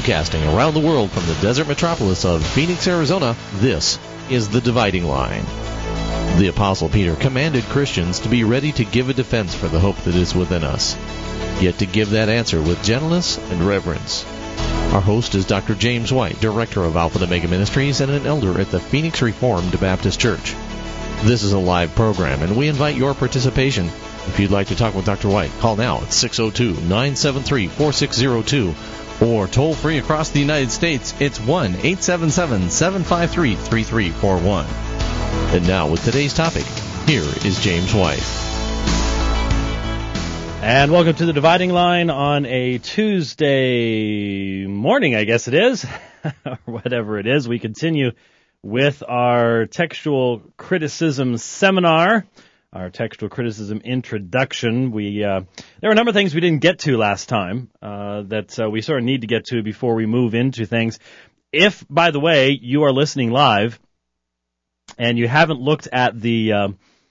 Broadcasting around the world from the desert metropolis of Phoenix, Arizona, this is The Dividing Line. The Apostle Peter commanded Christians to be ready to give a defense for the hope that is within us, yet to give that answer with gentleness and reverence. Our host is Dr. James White, Director of Alpha and Omega Ministries and an elder at the Phoenix Reformed Baptist Church. This is a live program, and we invite your participation. If you'd like to talk with Dr. White, call now at 602-973-4602, or toll free across the United States, it's 1-877-753-3341. And now with today's topic, here is James White. And welcome to The Dividing Line on a Tuesday morning, I guess it is, or whatever it is. We continue with our textual criticism seminar, our textual criticism introduction. There were a number of things we didn't get to last time that we sort of need to get to before we move into things. If, by the way, you are listening live and you haven't looked at the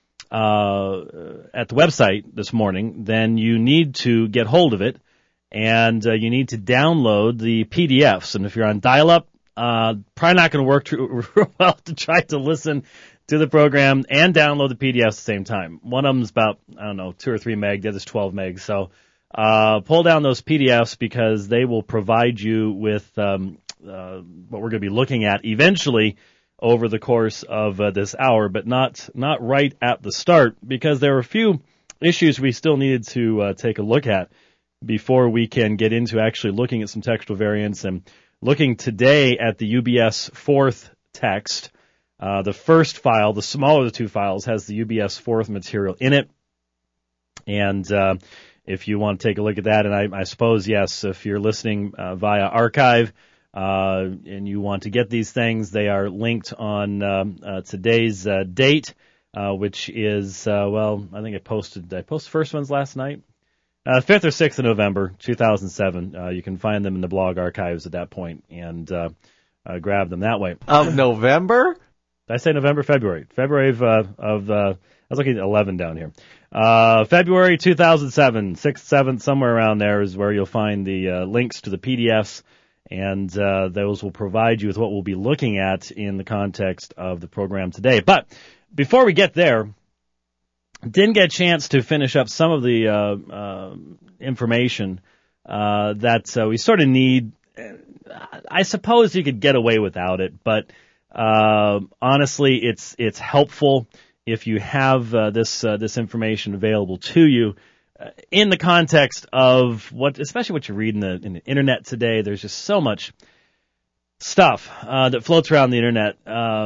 website this morning, then you need to get hold of it, and you need to download the PDFs. And if you're on dial-up, probably not going to work too well to try to listen to the program and download the PDFs at the same time. One of them's about, 2 or 3 meg. The other's 12 meg. So pull down those PDFs because they will provide you with what we're going to be looking at eventually over the course of this hour, but not right at the start, because there are a few issues we still needed to take a look at before we can get into actually looking at some textual variants and looking today at the UBS 4th text. The first file, the smaller of the two files, has the UBS 4th material in it. And if you want to take a look at that, and I suppose, yes, if you're listening via archive and you want to get these things, they are linked on today's date, which is, I think I posted first ones last night? 5th or 6th of November, 2007. You can find them in the blog archives at that point and grab them that way. Of November? Did I say November? February. February I was looking at 11 down here. February 2007, 6th, 7th, somewhere around there is where you'll find the links to the PDFs, and those will provide you with what we'll be looking at in the context of the program today. But before we get there, didn't get a chance to finish up some of the information that we sort of need. I suppose you could get away without it, but honestly, it's helpful if you have this information available to you in the context of especially what you read in the internet today. There's just so much stuff that floats around the internet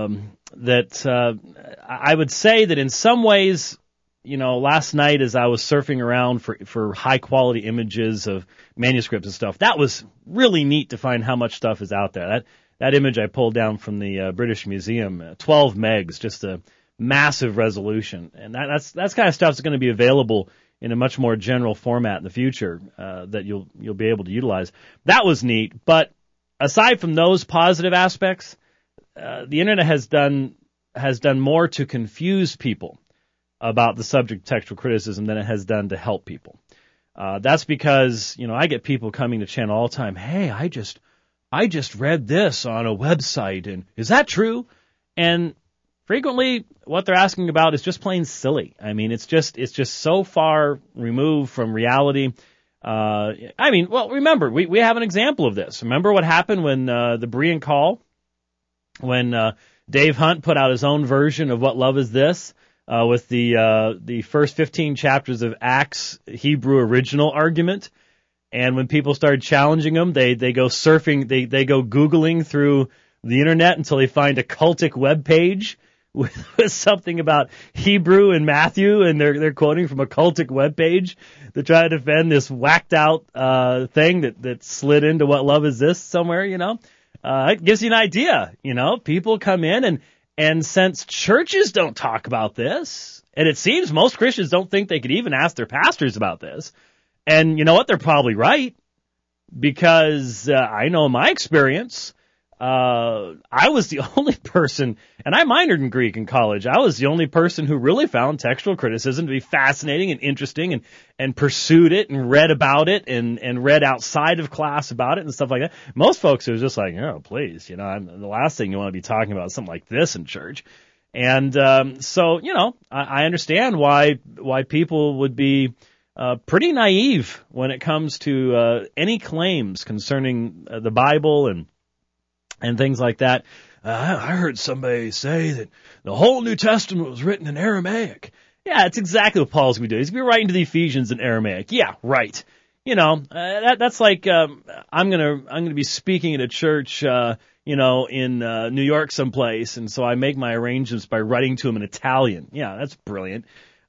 that I would say that in some ways, last night as I was surfing around for high quality images of manuscripts and stuff, that was really neat to find how much stuff is out there. That image I pulled down from the British Museum, 12 megs, just a massive resolution. And that's kind of stuff that's going to be available in a much more general format in the future that you'll be able to utilize. That was neat. But aside from those positive aspects, the internet has done more to confuse people about the subject of textual criticism than it has done to help people. That's because, I get people coming to channel all the time. Hey, I just read this on a website, and is that true? And frequently what they're asking about is just plain silly. I mean, it's just so far removed from reality. Remember, we have an example of this. Remember what happened when the Berean Call, when Dave Hunt put out his own version of What Love Is This? With the first 15 chapters of Acts Hebrew original argument. And when people started challenging him, they go surfing, they go Googling through the internet until they find a cultic web page with something about Hebrew and Matthew, and they're quoting from a cultic web page to try to defend this whacked out thing that slid into What Love Is This somewhere, It gives you an idea, People come in and since churches don't talk about this, and it seems most Christians don't think they could even ask their pastors about this, and you know what? They're probably right, because I know in my experience, I was the only person, and I minored in Greek in college. I was the only person who really found textual criticism to be fascinating and interesting and pursued it and read about it and read outside of class about it and stuff like that. Most folks, it was just like, oh, please, the last thing you want to be talking about is something like this in church. And, so, I understand why people would be, pretty naive when it comes to, any claims concerning the Bible and things like that. I heard somebody say that the whole New Testament was written in Aramaic. Yeah, it's exactly what Paul's going to do. He's going to be writing to the Ephesians in Aramaic. Yeah, right. That's like, I'm going to be speaking at a church, in New York someplace, and so I make my arrangements by writing to him in Italian. Yeah, that's brilliant.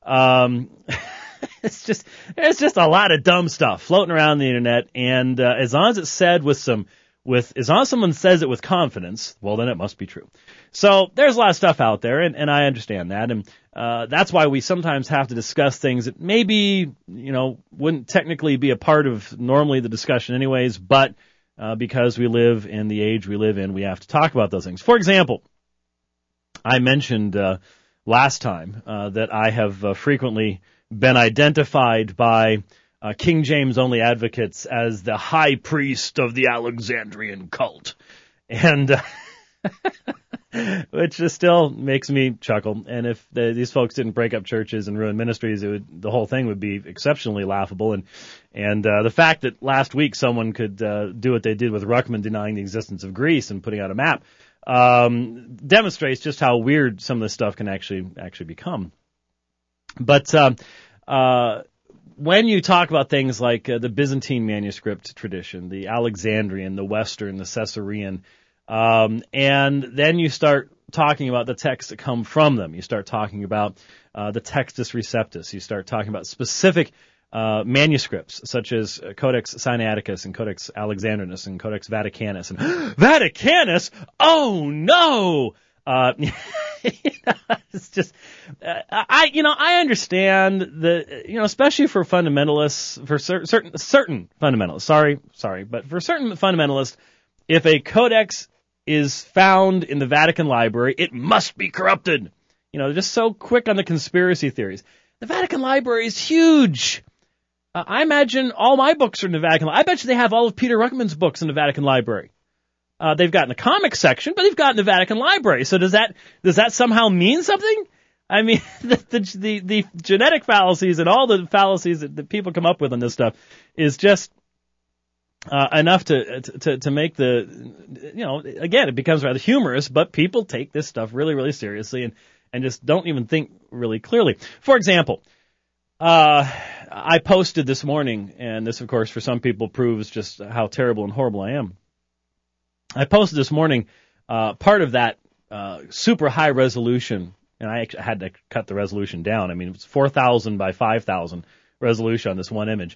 It's just a lot of dumb stuff floating around the internet, and as long as it's said as long as someone says it with confidence, well, then it must be true. So there's a lot of stuff out there, and I understand that, and that's why we sometimes have to discuss things that maybe wouldn't technically be a part of normally the discussion anyways, but because we live in the age we live in, we have to talk about those things. For example, I mentioned last time that I have frequently been identified by King James only advocates as the high priest of the Alexandrian cult, and which just still makes me chuckle. And if these folks didn't break up churches and ruin ministries, the whole thing would be exceptionally laughable. And the fact that last week someone could do what they did with Ruckman denying the existence of Greece and putting out a map demonstrates just how weird some of this stuff can actually become. But when you talk about things like the Byzantine manuscript tradition, the Alexandrian, the Western, the Caesarean, and then you start talking about the texts that come from them. You start talking about the Textus Receptus. You start talking about specific manuscripts such as Codex Sinaiticus and Codex Alexandrinus and Codex Vaticanus. And Vaticanus? Oh no! It's just, I understand that, especially for fundamentalists, for certain fundamentalists, sorry, but for certain fundamentalists, if a codex is found in the Vatican Library, it must be corrupted. They're just so quick on the conspiracy theories. The Vatican Library is huge. I imagine all my books are in the Vatican Library. I bet you they have all of Peter Ruckman's books in the Vatican Library. They've got in the comics section, but they've got in the Vatican Library. So does that somehow mean something? I mean, the genetic fallacies and all the fallacies that people come up with on this stuff is just enough to make again, it becomes rather humorous, but people take this stuff really, really seriously and just don't even think really clearly. For example, I posted this morning, and this, of course, for some people proves just how terrible and horrible I am. I posted this morning part of that super high resolution, and I actually had to cut the resolution down. I mean, it was 4,000 by 5,000 resolution on this one image.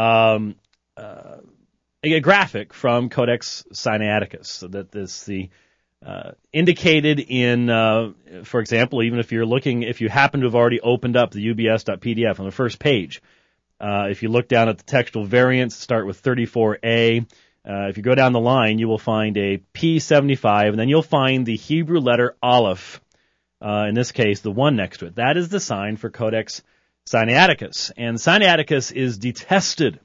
A graphic from Codex Sinaiticus, so that is the indicated in, for example, even if you happen to have already opened up the ubs.pdf on the first page, if you look down at the textual variants, start with 34a. If you go down the line, you will find a P75, and then you'll find the Hebrew letter Aleph, in this case, the one next to it. That is the sign for Codex Sinaiticus. And Sinaiticus is detested,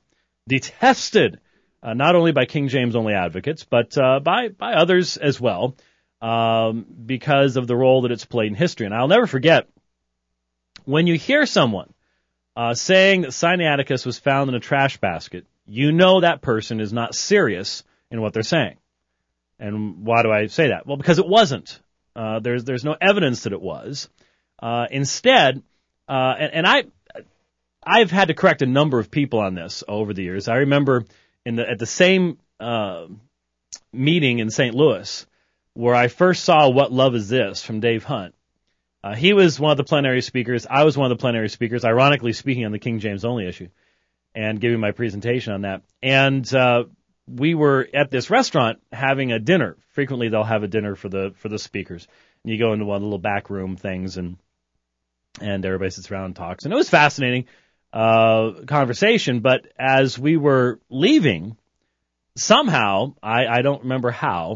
not only by King James only advocates, but by others as well, because of the role that it's played in history. And I'll never forget, when you hear someone saying that Sinaiticus was found in a trash basket, you know that person is not serious in what they're saying. And why do I say that? Well, because it wasn't. There's no evidence that it was. Instead, and I've had to correct a number of people on this over the years. I remember at the same meeting in St. Louis where I first saw What Love Is This from Dave Hunt. He was one of the plenary speakers. I was one of the plenary speakers, ironically speaking on the King James only issue, and giving my presentation on that. And we were at this restaurant having a dinner. Frequently they'll have a dinner for the speakers. And you go into one of the little back room things and everybody sits around and talks. And it was fascinating conversation, but as we were leaving, somehow, I don't remember how,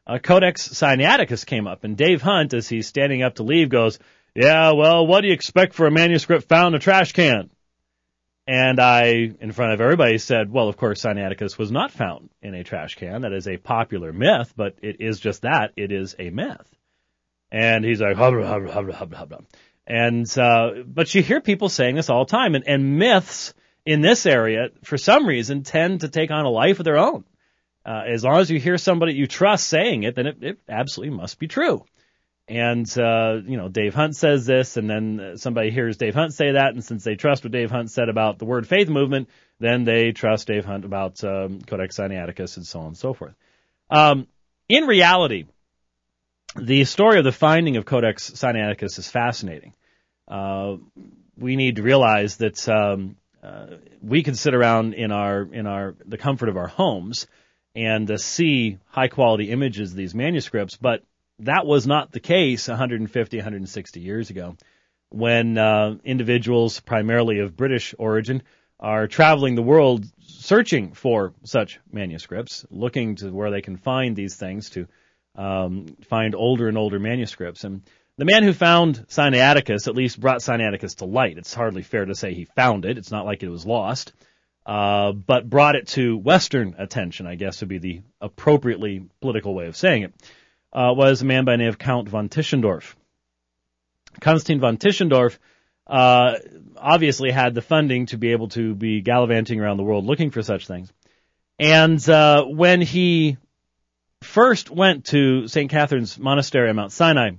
Codex Sinaiticus came up, and Dave Hunt, as he's standing up to leave, goes, "Yeah, well, what do you expect for a manuscript found in a trash can?" And I, in front of everybody, said, well, of course, Sinaiticus was not found in a trash can. That is a popular myth, but it is just that. It is a myth. And he's like, hubba, hubba, hubba, hubba, hubba. And, but you hear people saying this all the time, and myths in this area, for some reason, tend to take on a life of their own. As long as you hear somebody you trust saying it, then it absolutely must be true. And, Dave Hunt says this, and then somebody hears Dave Hunt say that, and since they trust what Dave Hunt said about the Word Faith movement, then they trust Dave Hunt about Codex Sinaiticus and so on and so forth. In reality, the story of the finding of Codex Sinaiticus is fascinating. We need to realize that we can sit around in the comfort of our homes and see high-quality images of these manuscripts, but that was not the case 150, 160 years ago, when individuals, primarily of British origin, are traveling the world searching for such manuscripts, looking to where they can find these things to find older and older manuscripts. And the man who found Sinaiticus at least brought Sinaiticus to light. It's hardly fair to say he found it. It's not like it was lost, but brought it to Western attention, I guess would be the appropriately political way of saying it. Was a man by the name of Count von Tischendorf. Konstantin von Tischendorf obviously had the funding to be able to be gallivanting around the world looking for such things. And when he first went to St. Catherine's Monastery on Mount Sinai,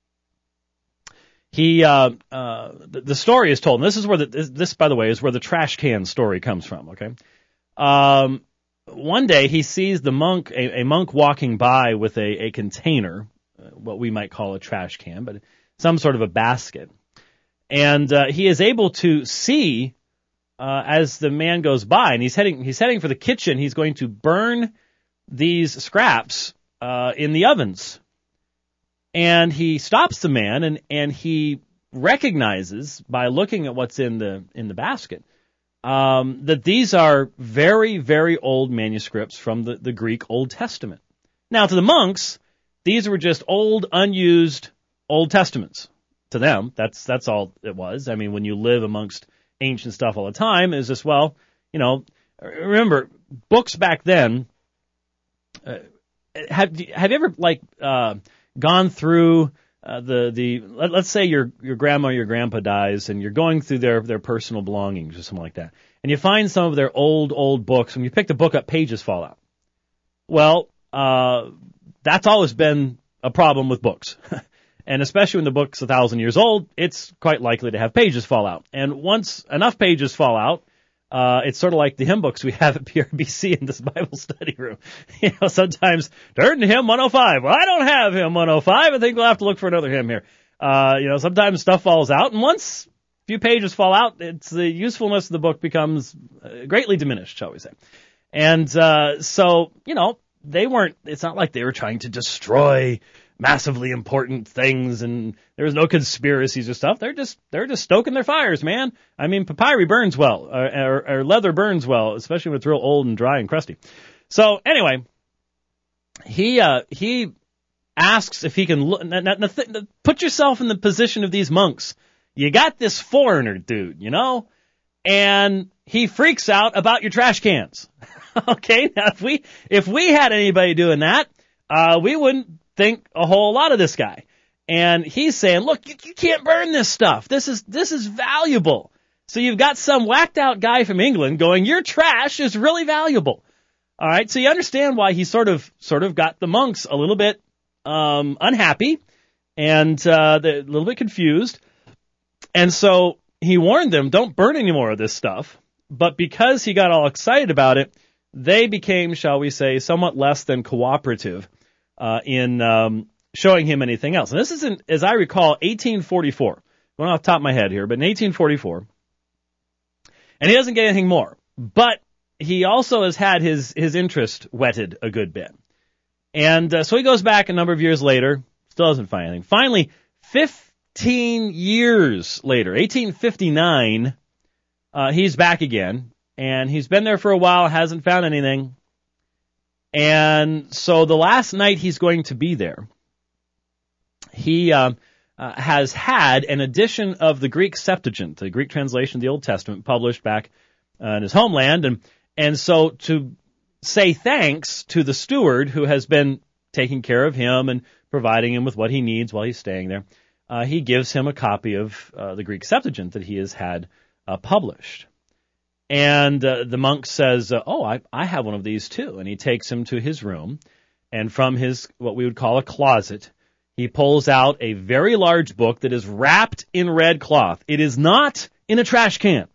the story is told, and this is where this, by the way, is where the trash can story comes from, okay? One day he sees a monk walking by with a container, what we might call a trash can, but some sort of a basket. And he is able to see as the man goes by, and he's heading for the kitchen. He's going to burn these scraps in the ovens. And he stops the man, and he recognizes by looking at what's in the basket that these are very, very old manuscripts from the Greek Old Testament. Now, to the monks, these were just old, unused Old Testaments. To them, that's all it was. I mean, when you live amongst ancient stuff all the time, it's just, well, remember, books back then, have you ever, gone through let's say your grandma or your grandpa dies, and you're going through their personal belongings or something like that, and you find some of their old books. When you pick the book up, pages fall out. Well, that's always been a problem with books. And especially when the book's 1,000 years old, it's quite likely to have pages fall out. And once enough pages fall out, it's sort of like the hymn books we have at PRBC in this Bible study room. Sometimes turn to hymn 105. Well, I don't have hymn 105. I think we'll have to look for another hymn here. Sometimes stuff falls out, and once a few pages fall out, the usefulness of the book becomes greatly diminished, shall we say. And so it's not like they were trying to destroy massively important things, and there was no conspiracies or stuff. They're just stoking their fires, man. I mean, papyri burns well, or leather burns well, especially when it's real old and dry and crusty. So anyway, he asks if he can look. Put yourself in the position of these monks. You got this foreigner dude, and he freaks out about your trash cans. Okay, now if we had anybody doing that, we wouldn't think a whole lot of this guy. And he's saying, look, you can't burn this stuff. This is valuable. So you've got some whacked out guy from England going, your trash is really valuable. All right. So you understand why he sort of got the monks a little bit, unhappy and, a little bit confused. And so he warned them, don't burn any more of this stuff. But because he got all excited about it, they became, shall we say, somewhat less than cooperative in showing him anything else. And this is, as I recall, 1844. Going off the top of my head here, but in 1844. And he doesn't get anything more. But he also has had his interest whetted a good bit. And so he goes back a number of years later, still doesn't find anything. Finally, 15 years later, 1859, he's back again. And he's been there for a while, hasn't found anything. And so the last night he's going to be there, he has had an edition of the Greek Septuagint, the Greek translation of the Old Testament, published back in his homeland. And so to say thanks to the steward who has been taking care of him and providing him with what he needs while he's staying there, he gives him a copy of the Greek Septuagint that he has had published. And the monk says, I have one of these too. And he takes him to his room, and from his, what we would call a closet, he pulls out a very large book that is wrapped in red cloth. It is not in a trash can.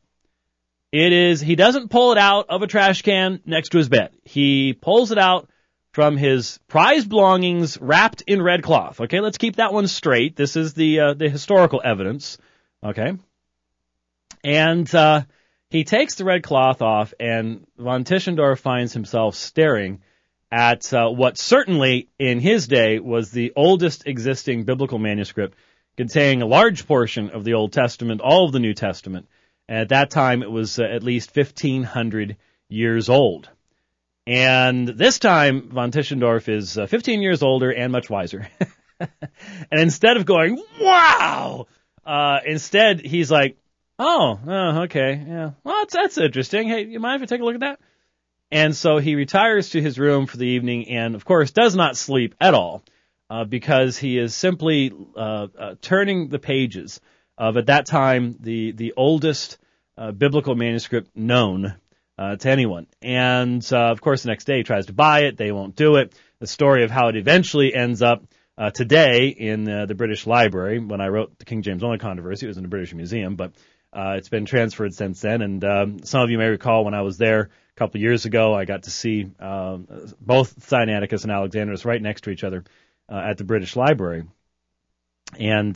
He doesn't pull it out of a trash can next to his bed. He pulls it out from his prized belongings wrapped in red cloth. Okay, let's keep that one straight. This is the historical evidence. Okay. And he takes the red cloth off, and von Tischendorf finds himself staring at what certainly in his day was the oldest existing biblical manuscript, containing a large portion of the Old Testament, all of the New Testament. And at that time, it was at least 1,500 years old. And this time, von Tischendorf is 15 years older and much wiser. And instead of going, wow, instead he's like, oh, okay, yeah, well, that's interesting. Hey, you mind if I take a look at that? And so he retires to his room for the evening and, of course, does not sleep at all because he is simply turning the pages of, at that time, the oldest biblical manuscript known to anyone. And, of course, the next day he tries to buy it. They won't do it. The story of how it eventually ends up today in the British Library. When I wrote the King James Only Controversy, it was in the British Museum, but it's been transferred since then. And some of you may recall when I was there a couple of years ago, I got to see both Sinaiticus and Alexandrinus right next to each other at the British Library. And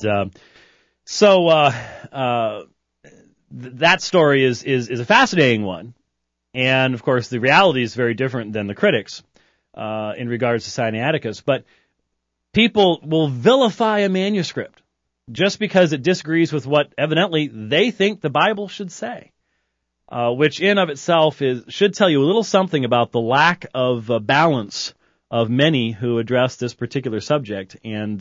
that story is a fascinating one. And, of course, the reality is very different than the critics in regards to Sinaiticus. But people will vilify a manuscript just because it disagrees with what evidently they think the Bible should say, which in of itself should tell you a little something about the lack of balance of many who address this particular subject and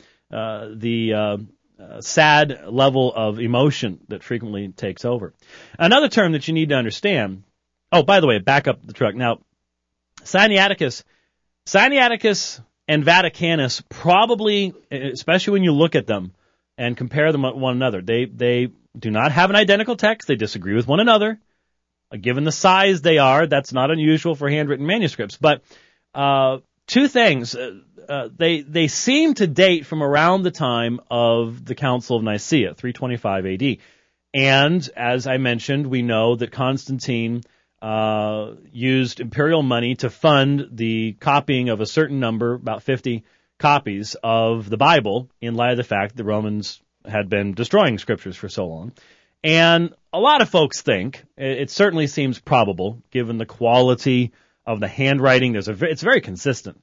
the sad level of emotion that frequently takes over. Another term that you need to understand. Oh, by the way, back up the truck. Now, Sinaiticus and Vaticanus probably, especially when you look at them and compare them with one another, they do not have an identical text. They disagree with one another. Given the size they are, that's not unusual for handwritten manuscripts. But two things. They seem to date from around the time of the Council of Nicaea, 325 AD. And as I mentioned, we know that Constantine used imperial money to fund the copying of a certain number, about 50 copies of the Bible, in light of the fact that the Romans had been destroying scriptures for so long. And a lot of folks think, it certainly seems probable, given the quality of the handwriting, it's very consistent,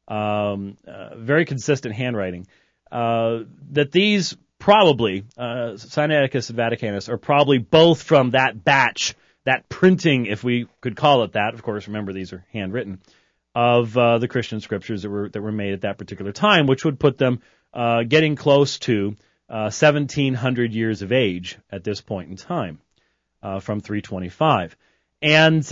very consistent handwriting, that these probably, Sinaiticus and Vaticanus, are probably both from that batch, that printing, if we could call it that. Of course, remember these are handwritten, of the Christian scriptures that were made at that particular time, which would put them getting close to 1,700 years of age at this point in time, from 325. And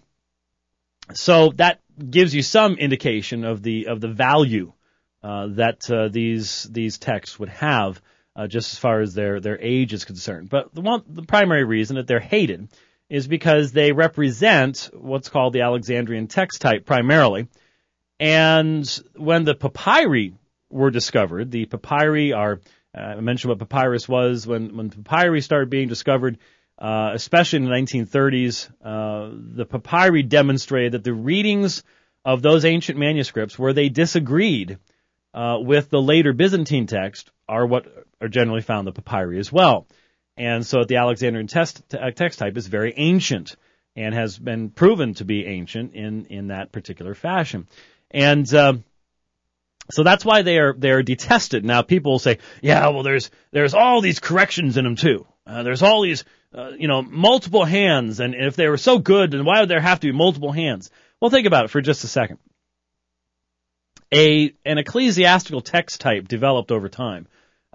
so that gives you some indication of the value that these texts would have, just as far as their age is concerned. But the primary reason that they're hated is because they represent what's called the Alexandrian text type primarily. And when the papyri were discovered, the papyri are, I mentioned what papyrus was, when papyri started being discovered, especially in the 1930s, the papyri demonstrated that the readings of those ancient manuscripts where they disagreed with the later Byzantine text are what are generally found in the papyri as well. And so the Alexandrian text type is very ancient and has been proven to be ancient in that particular fashion. And so that's why they are detested. Now people will say, yeah, well there's all these corrections in them too. There's all these multiple hands, and if they were so good, then why would there have to be multiple hands? Well, think about it for just a second. an ecclesiastical text type developed over time.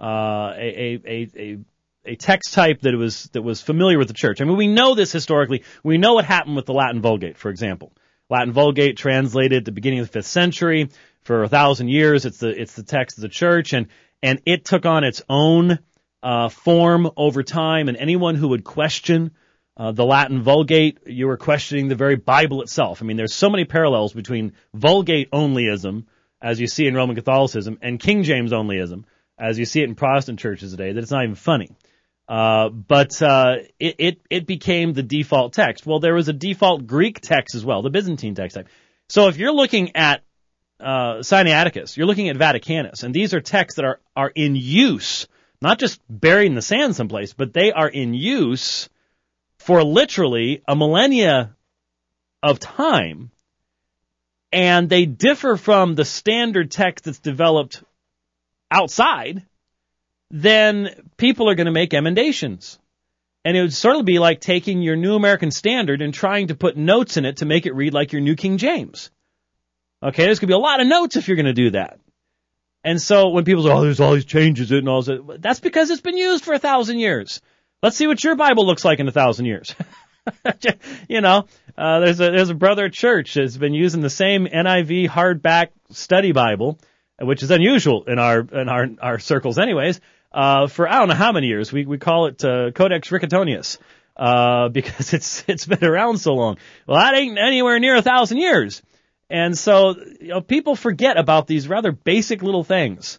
A text type that was familiar with the church. I mean, we know this historically. We know what happened with the Latin Vulgate, for example. Latin Vulgate translated at the beginning of the 5th century for 1,000 years. It's the text of the church, and it took on its own form over time. And anyone who would question the Latin Vulgate, you were questioning the very Bible itself. I mean, there's so many parallels between Vulgate onlyism, as you see in Roman Catholicism, and King James onlyism, as you see it in Protestant churches today, that it's not even funny. But it became the default text. Well, there was a default Greek text as well, the Byzantine text type. So if you're looking at Sinaiticus, you're looking at Vaticanus, and these are texts that are in use, not just buried in the sand someplace, but they are in use for literally a millennia of time, and they differ from the standard text that's developed outside, then people are going to make emendations. And it would sort of be like taking your New American Standard and trying to put notes in it to make it read like your New King James. Okay, there's going to be a lot of notes if you're going to do that. And so when people say, oh, there's all these changes in and all that, that's because it's been used for 1,000 years. Let's see what your Bible looks like in 1,000 years. There's a brother at church that's been using the same NIV hardback study Bible, which is unusual in our circles anyways, for I don't know how many years. We call it Codex Riccatonius, because it's been around so long. Well, that ain't anywhere near 1,000 years. And so, people forget about these rather basic little things,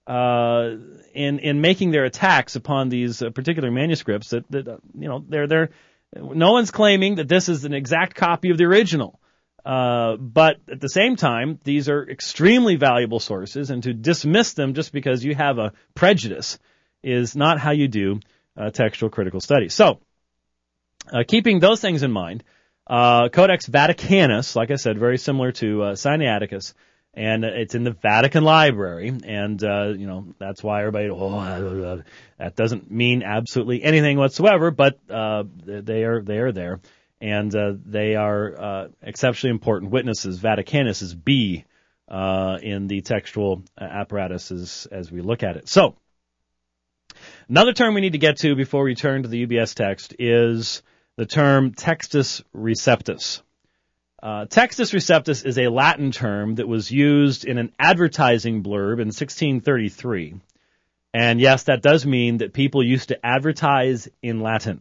in making their attacks upon these particular manuscripts that they're no one's claiming that this is an exact copy of the original. But at the same time, these are extremely valuable sources, and to dismiss them just because you have a prejudice is not how you do textual critical study. So, keeping those things in mind, Codex Vaticanus, like I said, very similar to Sinaiticus, and it's in the Vatican Library, and that's why everybody, that doesn't mean absolutely anything whatsoever, but they are there. And they are exceptionally important witnesses. Vaticanus is B in the textual apparatus as we look at it. So, another term we need to get to before we turn to the UBS text is the term Textus Receptus. Textus Receptus is a Latin term that was used in an advertising blurb in 1633. And yes, that does mean that people used to advertise in Latin.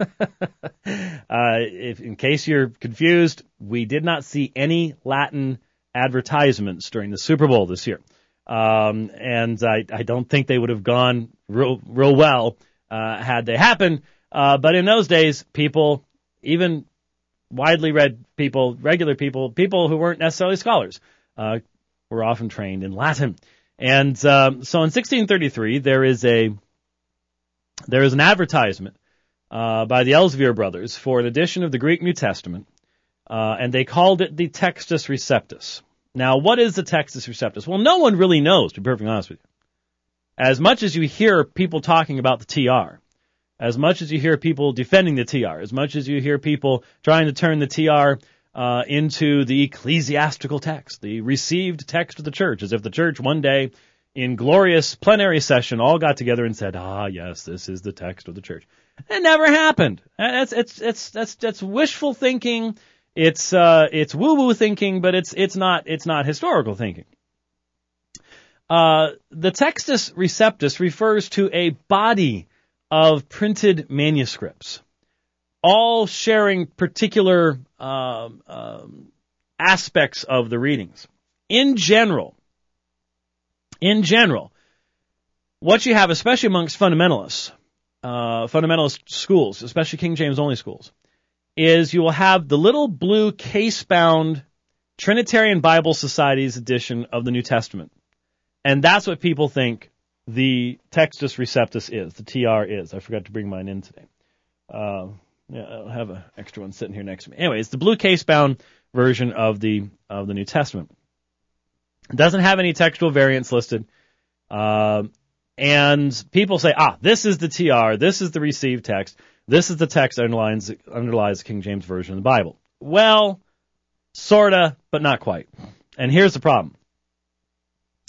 In case you're confused, we did not see any Latin advertisements during the Super Bowl this year. And I don't think they would have gone real well had they happened. But in those days, people, even widely read people, regular people who weren't necessarily scholars, were often trained in Latin. And so in 1633, there is an advertisement by the Elsevier brothers for an edition of the Greek New Testament, and they called it the Textus Receptus. Now, what is the Textus Receptus? Well, no one really knows, to be perfectly honest with you. As much as you hear people talking about the TR, as much as you hear people defending the TR, as much as you hear people trying to turn the TR into the ecclesiastical text, the received text of the church, as if the church one day in glorious plenary session all got together and said, yes, this is the text of the church. It never happened. That's wishful thinking. It's woo-woo thinking, but it's not historical thinking. The Textus Receptus refers to a body of printed manuscripts, all sharing particular aspects of the readings. In general, what you have, especially amongst fundamentalist schools, especially King James only schools, is you will have the little blue case-bound Trinitarian Bible Society's edition of the New Testament. And that's what people think the Textus Receptus is, the TR is. I forgot to bring mine in today. I'll have an extra one sitting here next to me. Anyway, it's the blue case-bound version of the New Testament. It doesn't have any textual variants listed. And people say, this is the TR, this is the received text, this is the text that underlies the King James Version of the Bible. Well, sorta, but not quite. And here's the problem.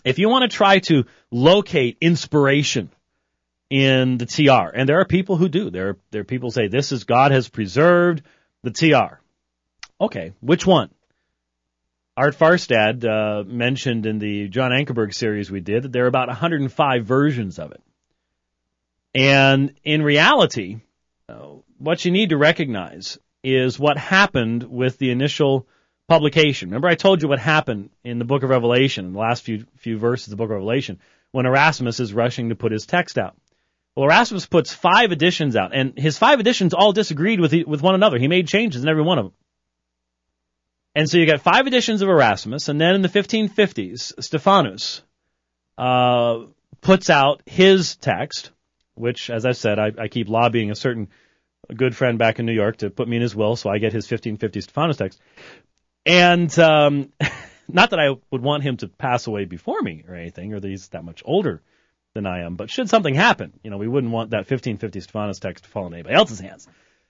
If you want to try to locate inspiration in the TR, and there are people who do. There are people who say, this is God has preserved the TR. Okay, which one? Art Farstad mentioned in the John Ankerberg series we did that there are about 105 versions of it. And in reality, what you need to recognize is what happened with the initial publication. Remember I told you what happened in the book of Revelation, in the last few verses of the book of Revelation, when Erasmus is rushing to put his text out. Well, Erasmus puts 5 editions out, and his 5 editions all disagreed with one another. He made changes in every one of them. And so you got 5 editions of Erasmus, and then in the 1550s, Stephanus puts out his text, which, as I've said, I keep lobbying a certain good friend back in New York to put me in his will, so I get his 1550 Stephanus text. And not that I would want him to pass away before me or anything, or that he's that much older than I am, but should something happen, we wouldn't want that 1550 Stephanus text to fall in anybody else's hands.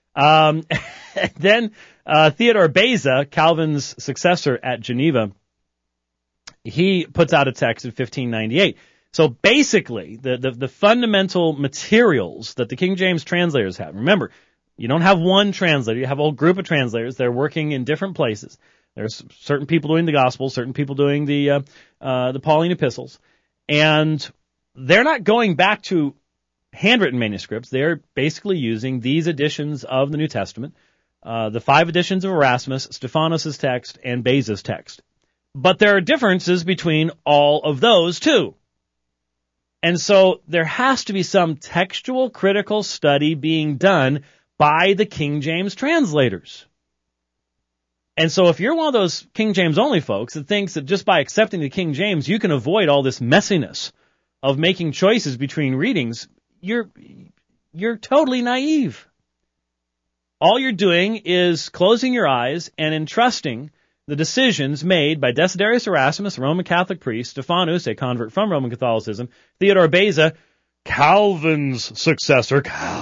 Then Theodore Beza, Calvin's successor at Geneva, he puts out a text in 1598. So basically, the fundamental materials that the King James translators have, remember, you don't have one translator, you have a whole group of translators. They're working in different places. There's certain people doing the Gospels, certain people doing the Pauline epistles, and they're not going back to handwritten manuscripts. They're basically using these editions of the New Testament, the 5 editions of Erasmus, Stephanus' text, and Beza's text. But there are differences between all of those, too. And so there has to be some textual critical study being done by the King James translators. And so if you're one of those King James only folks that thinks that just by accepting the King James you can avoid all this messiness of making choices between readings, you're totally naive. All you're doing is closing your eyes and entrusting the decisions made by Desiderius Erasmus, a Roman Catholic priest, Stephanus, a convert from Roman Catholicism, Theodore Beza, Calvin's successor,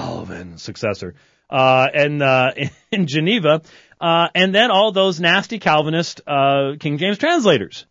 in Geneva, and then all those nasty Calvinist King James translators.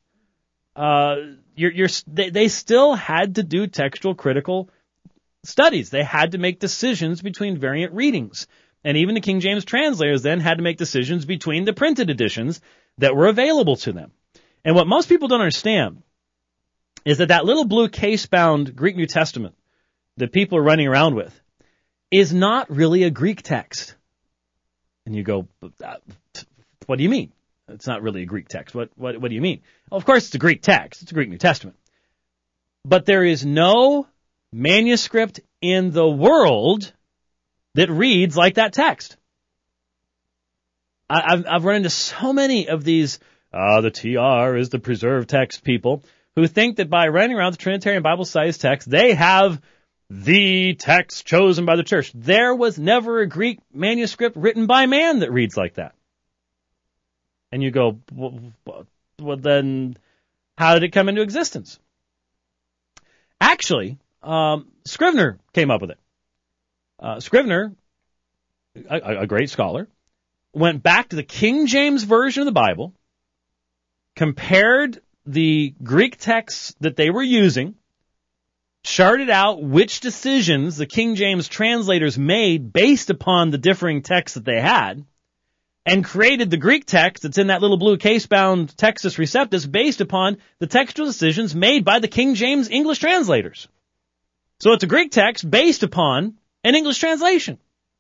They still had to do textual critical studies. They had to make decisions between variant readings. And even the King James translators then had to make decisions between the printed editions that were available to them. And what most people don't understand is that little blue case-bound Greek New Testament that people are running around with is not really a Greek text. And you go, what do you mean? It's not really a Greek text. What do you mean? Well, of course it's a Greek text. It's a Greek New Testament. But there is no manuscript in the world that reads like that text. I've run into so many of these, the TR is the preserved text people, who think that by running around the Trinitarian Bible Society's text, they have the text chosen by the church. There was never a Greek manuscript written by man that reads like that. And you go, well then, how did it come into existence? Actually, Scrivener came up with it. Scrivener, a great scholar, went back to the King James Version of the Bible, compared the Greek texts that they were using, charted out which decisions the King James translators made based upon the differing texts that they had, and created the Greek text that's in that little blue case-bound Textus Receptus based upon the textual decisions made by the King James English translators. So it's a Greek text based upon an English translation.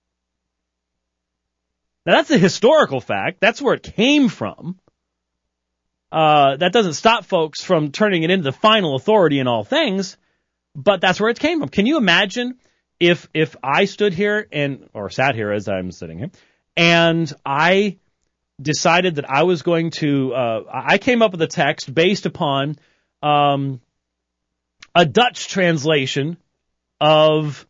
Now that's a historical fact. That's where it came from. That doesn't stop folks from turning it into the final authority in all things, but that's where it came from. Can you imagine if I stood here or sat here as I'm sitting here, and I decided that I was going to, I came up with a text based upon a Dutch translation of,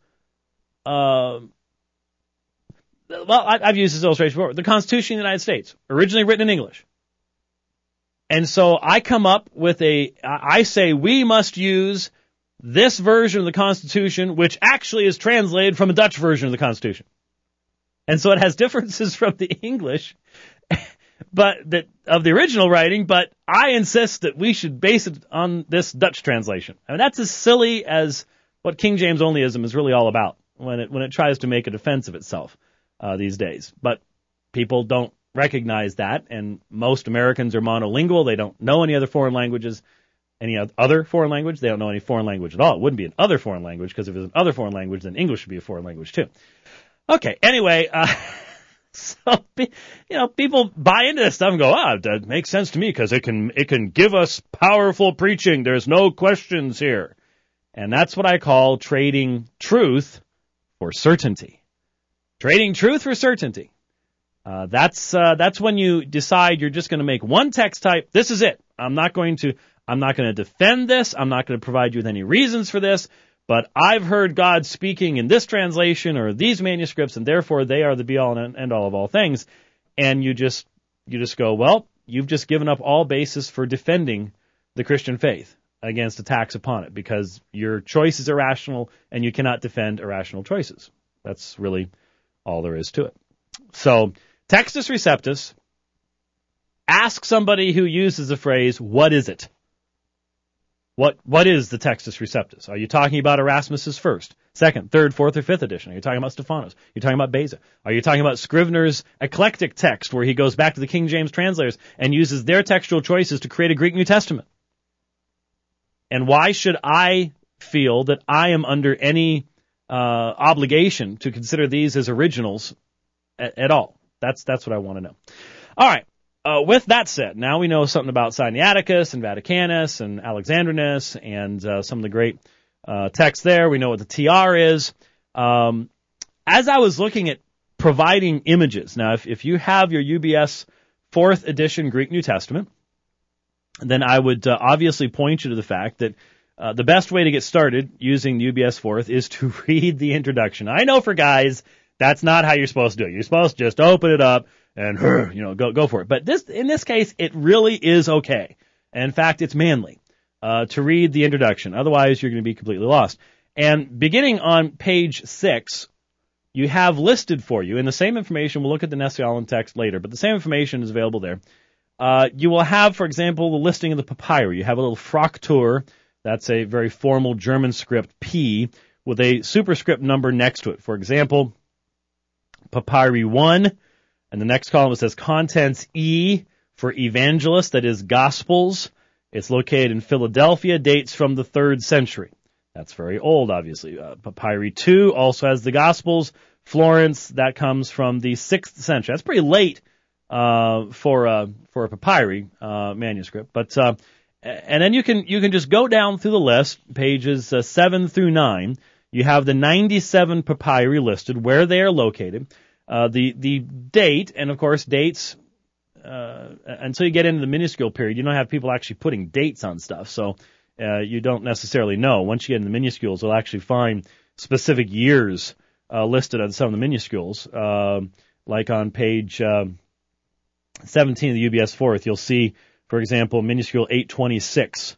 I've used this illustration before, the Constitution of the United States, originally written in English. And so I come up with I say we must use this version of the Constitution, which actually is translated from a Dutch version of the Constitution. And so it has differences from the English, of the original writing, but I insist that we should base it on this Dutch translation. I mean, that's as silly as what King James onlyism is really all about when it tries to make a defense of itself these days. But people don't recognize that, and most Americans are monolingual. They don't know any other foreign languages. Any other foreign language? They don't know any foreign language at all. It wouldn't be an other foreign language, because if it was an other foreign language, then English would be a foreign language too. Okay, anyway, so, people buy into this stuff and go, that makes sense to me because it can give us powerful preaching. There's no questions here. And that's what I call trading truth for certainty. Trading truth for certainty. That's when you decide you're just going to make one text type. This is it. I'm not going to defend this. I'm not going to provide you with any reasons for this. But I've heard God speaking in this translation or these manuscripts, and therefore they are the be-all and end-all of all things. And you just go, well, you've just given up all basis for defending the Christian faith against attacks upon it, because your choice is irrational and you cannot defend irrational choices. That's really all there is to it. So, Textus Receptus, ask somebody who uses the phrase, what is it? What is the Textus Receptus? Are you talking about Erasmus's first, second, third, fourth, or fifth edition? Are you talking about Stephanos? Are you talking about Beza? Are you talking about Scrivener's eclectic text, where he goes back to the King James translators and uses their textual choices to create a Greek New Testament? And why should I feel that I am under any obligation to consider these as originals at all? That's what I want to know. All right. With that said, now we know something about Sinaiticus and Vaticanus and Alexandrinus and some of the great texts there. We know what the TR is. As I was looking at providing images, now if you have your UBS 4th edition Greek New Testament, then I would obviously point you to the fact that the best way to get started using the UBS 4th is to read the introduction. I know for guys, that's not how you're supposed to do it. You're supposed to just open it up and, go for it. But in this case, it really is okay. And in fact, it's manly, to read the introduction. Otherwise, you're going to be completely lost. And beginning on page 6, you have listed for you, and the same information, we'll look at the Nestle-Aland text later, but the same information is available there. You will have, for example, the listing of the papyri. You have a little Fraktur. That's a very formal German script, P, with a superscript number next to it. For example, Papyri 1, and the next column it says Contents E for Evangelist, that is Gospels. It's located in Philadelphia, dates from the 3rd century. That's very old, obviously. Papyri 2 also has the Gospels. Florence, that comes from the 6th century. That's pretty late for a papyri manuscript. But and then you can just go down through the list, pages 7 through 9. You have the 97 papyri listed, where they are located, the date, and of course dates, until you get into the minuscule period, you don't have people actually putting dates on stuff, so you don't necessarily know. Once you get into the minuscules, you'll actually find specific years listed on some of the minuscules, like on page 17 of the UBS 4th, you'll see, for example, minuscule 826,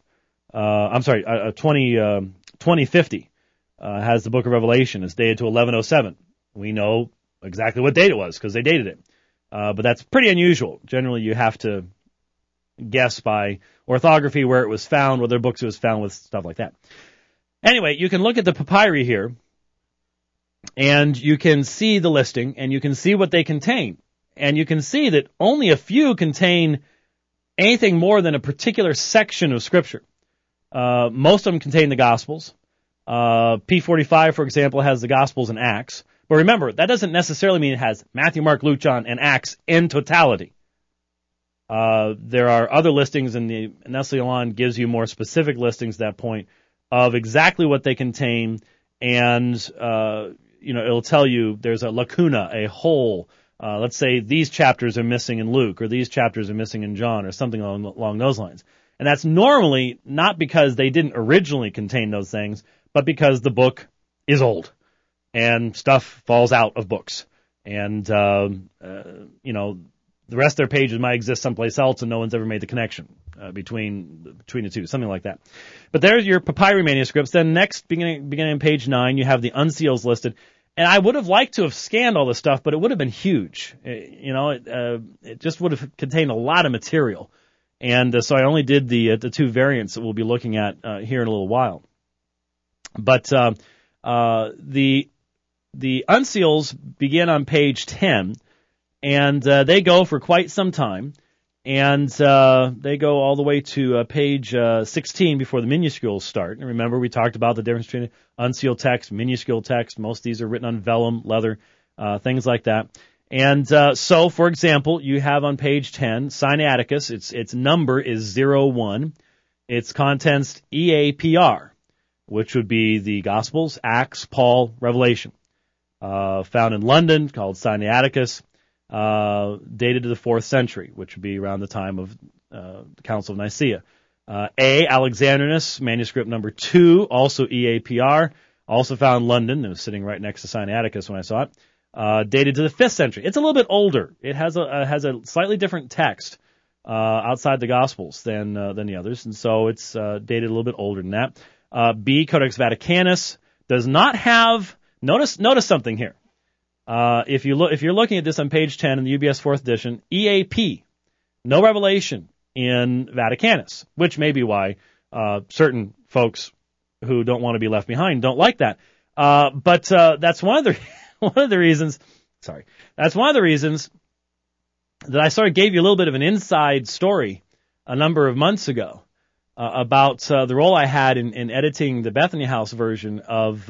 2050. Has the book of Revelation. It's dated to 1107. We know exactly what date it was because they dated it. But that's pretty unusual. Generally, you have to guess by orthography where it was found, whether books it was found with, stuff like that. Anyway, you can look at the papyri here, and you can see the listing, and you can see what they contain. And you can see that only a few contain anything more than a particular section of Scripture. Most of them contain the Gospels. P45, for example, has the Gospels and Acts. But remember, that doesn't necessarily mean it has Matthew, Mark, Luke, John, and Acts in totality. There are other listings, and the Nestle-Aland gives you more specific listings at that point of exactly what they contain, and it'll tell you there's a lacuna, a hole. Let's say these chapters are missing in Luke, or these chapters are missing in John, or something along those lines. And that's normally not because they didn't originally contain those things, but because the book is old and stuff falls out of books. And, the rest of their pages might exist someplace else and no one's ever made the connection between the two, something like that. But there's your papyri manuscripts. Then next, beginning on page 9, you have the uncials listed. And I would have liked to have scanned all this stuff, but it would have been huge. It just would have contained a lot of material. And so I only did the two variants that we'll be looking at here in a little while. But the unseals begin on page 10, and they go for quite some time. And they go all the way to page 16 before the minuscules start. And remember, we talked about the difference between unsealed text, minuscule text. Most of these are written on vellum, leather, things like that. And so, for example, you have on page 10, Sinaiticus. Its number is 01. Its contents EAPR, which would be the Gospels, Acts, Paul, Revelation. Found in London, called Sinaiticus. Dated to the 4th century, which would be around the time of the Council of Nicaea. Alexandrinus, manuscript number 2, also EAPR, also found in London. It was sitting right next to Sinaiticus when I saw it. Dated to the 5th century. It's a little bit older. It has a slightly different text outside the Gospels than the others, and so it's dated a little bit older than that. B, Codex Vaticanus, does not have. Notice something here. If you're looking at this on page 10 in the UBS 4th edition, EAP, no revelation in Vaticanus, which may be why certain folks who don't want to be left behind don't like that. But that's one of the reasons. Sorry, that's one of the reasons that I sort of gave you a little bit of an inside story a number of months ago about the role I had in editing the Bethany House version of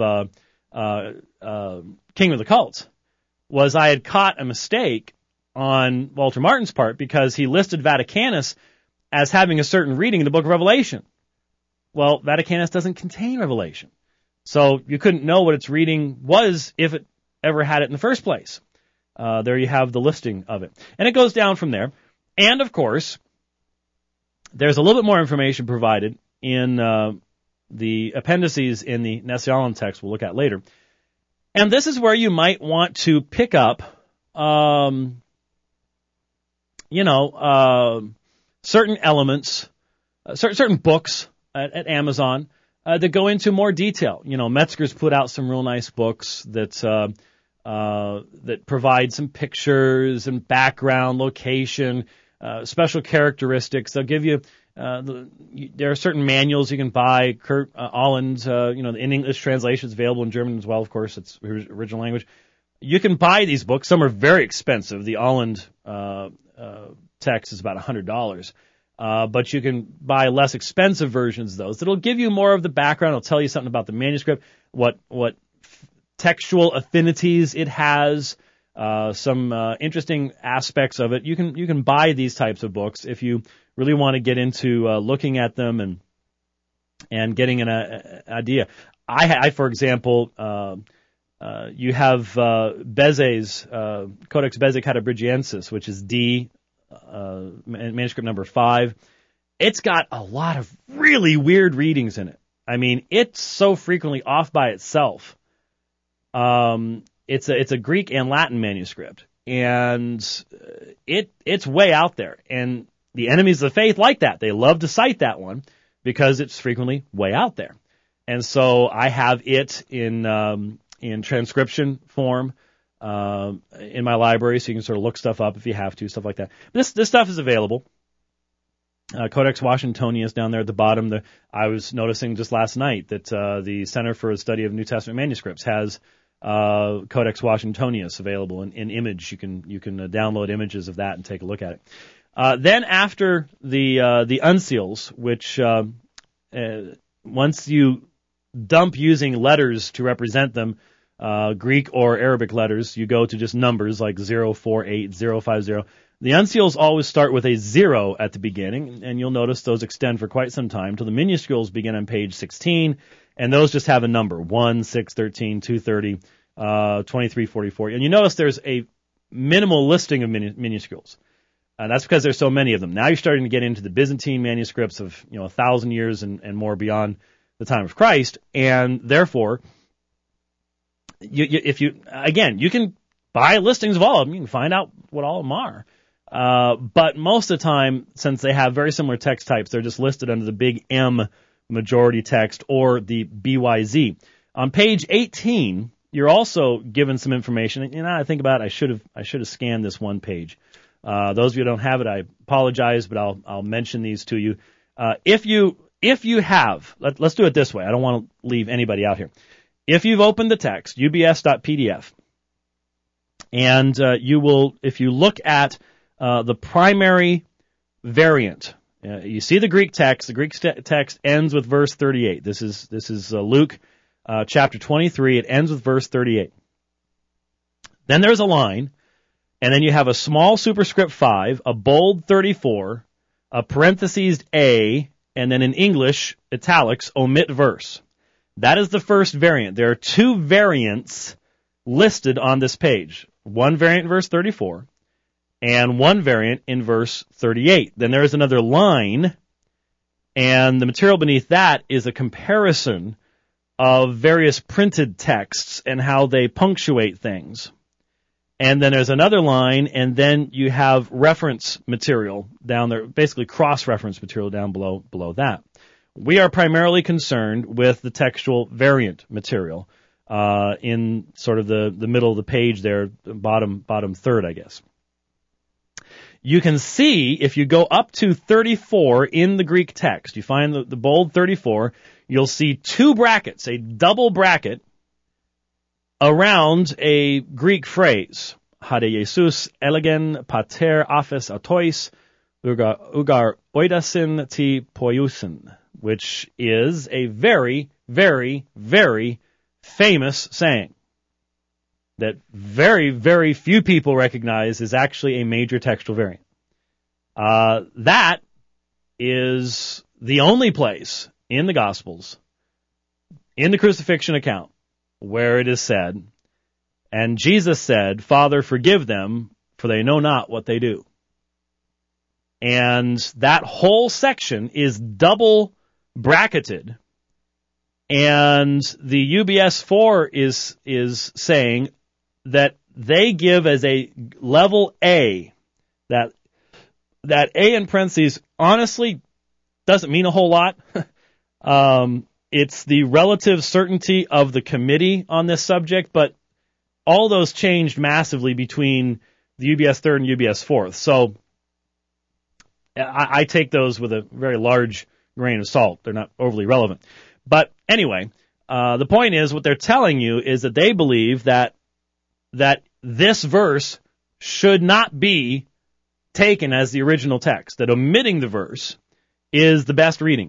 King of the Cults. Was I had caught a mistake on Walter Martin's part because he listed Vaticanus as having a certain reading in the book of Revelation. Well, Vaticanus doesn't contain Revelation. So you couldn't know what its reading was if it ever had it in the first place. There you have the listing of it. And it goes down from there. And, of course, there's a little bit more information provided in the appendices in the Nestle-Aland text we'll look at later. And this is where you might want to pick up, certain elements, certain books at Amazon that go into more detail. Metzger's put out some real nice books that provide some pictures and background, location, special characteristics. They'll give you. There are certain manuals you can buy. Kurt Ahland, in English translations available in German as well. Of course, it's his original language. You can buy these books. Some are very expensive. The Ahland text is about $100, but you can buy less expensive versions of those. It'll give you more of the background. It'll tell you something about the manuscript, what textual affinities it has, some interesting aspects of it. You can buy these types of books if you really want to get into looking at them and getting an idea. I for example, you have Beze's Codex Beze Catabrigiensis, which is D, manuscript number 5. It's got a lot of really weird readings in it. I mean, it's so frequently off by itself. It's a Greek and Latin manuscript, and it's way out there. And the enemies of the faith like that. They love to cite that one because it's frequently way out there. And so I have it in transcription form in my library, so you can sort of look stuff up if you have to, stuff like that. This stuff is available. Codex Washingtonianus down there at the bottom. I was noticing just last night that the Center for the Study of New Testament Manuscripts has Codex Washingtonianus available in image. You can download images of that and take a look at it. Then after the unseals, which once you dump using letters to represent them, Greek or Arabic letters, you go to just numbers like 048, 050. The unseals always start with a 0 at the beginning, and you'll notice those extend for quite some time till the minuscules begin on page 16, and those just have a number, 1, 6, 13, 230, 23, 44. And you notice there's a minimal listing of minuscules. That's because there's so many of them. Now you're starting to get into the Byzantine manuscripts of 1,000 years and more beyond the time of Christ, and therefore, you can buy listings of all of them. You can find out what all of them are. But most of the time, since they have very similar text types, they're just listed under the big M majority text or the BYZ. On page 18, you're also given some information. And I think about it, I should have scanned this one page. Those of you who don't have it, I apologize, but I'll mention these to you. If you have, let's do it this way. I don't want to leave anybody out here. If you've opened the text, ubs.pdf, and if you look at the primary variant, you see the Greek text. The Greek text ends with verse 38. This is Luke chapter 23. It ends with verse 38. Then there's a line, and then you have a small superscript 5, a bold 34, a parentheses A, and then in English, italics, omit verse. That is the first variant. There are two variants listed on this page. One variant in verse 34, and one variant in verse 38. Then there is another line, and the material beneath that is a comparison of various printed texts and how they punctuate things. And then there's another line, and then you have reference material down there, basically cross-reference material down below that. We are primarily concerned with the textual variant material in sort of the middle of the page there, bottom third, I guess. You can see, if you go up to 34 in the Greek text, you find the bold 34, you'll see two brackets, a double bracket, around a Greek phrase, Hade Jesus elegen pater aphes autois ugar oidasin ti poiusin, which is a very, very, very famous saying that very, very few people recognize is actually a major textual variant. That is the only place in the Gospels, in the crucifixion account, where it is said, and Jesus said, Father, forgive them, for they know not what they do. And that whole section is double bracketed, and the UBS 4 is saying that they give as a level A, that A in parentheses honestly doesn't mean a whole lot. It's the relative certainty of the committee on this subject, but all those changed massively between the UBS 3rd and UBS 4th. So I take those with a very large grain of salt. They're not overly relevant. But anyway, the point is, what they're telling you is that they believe that this verse should not be taken as the original text, that omitting the verse is the best reading.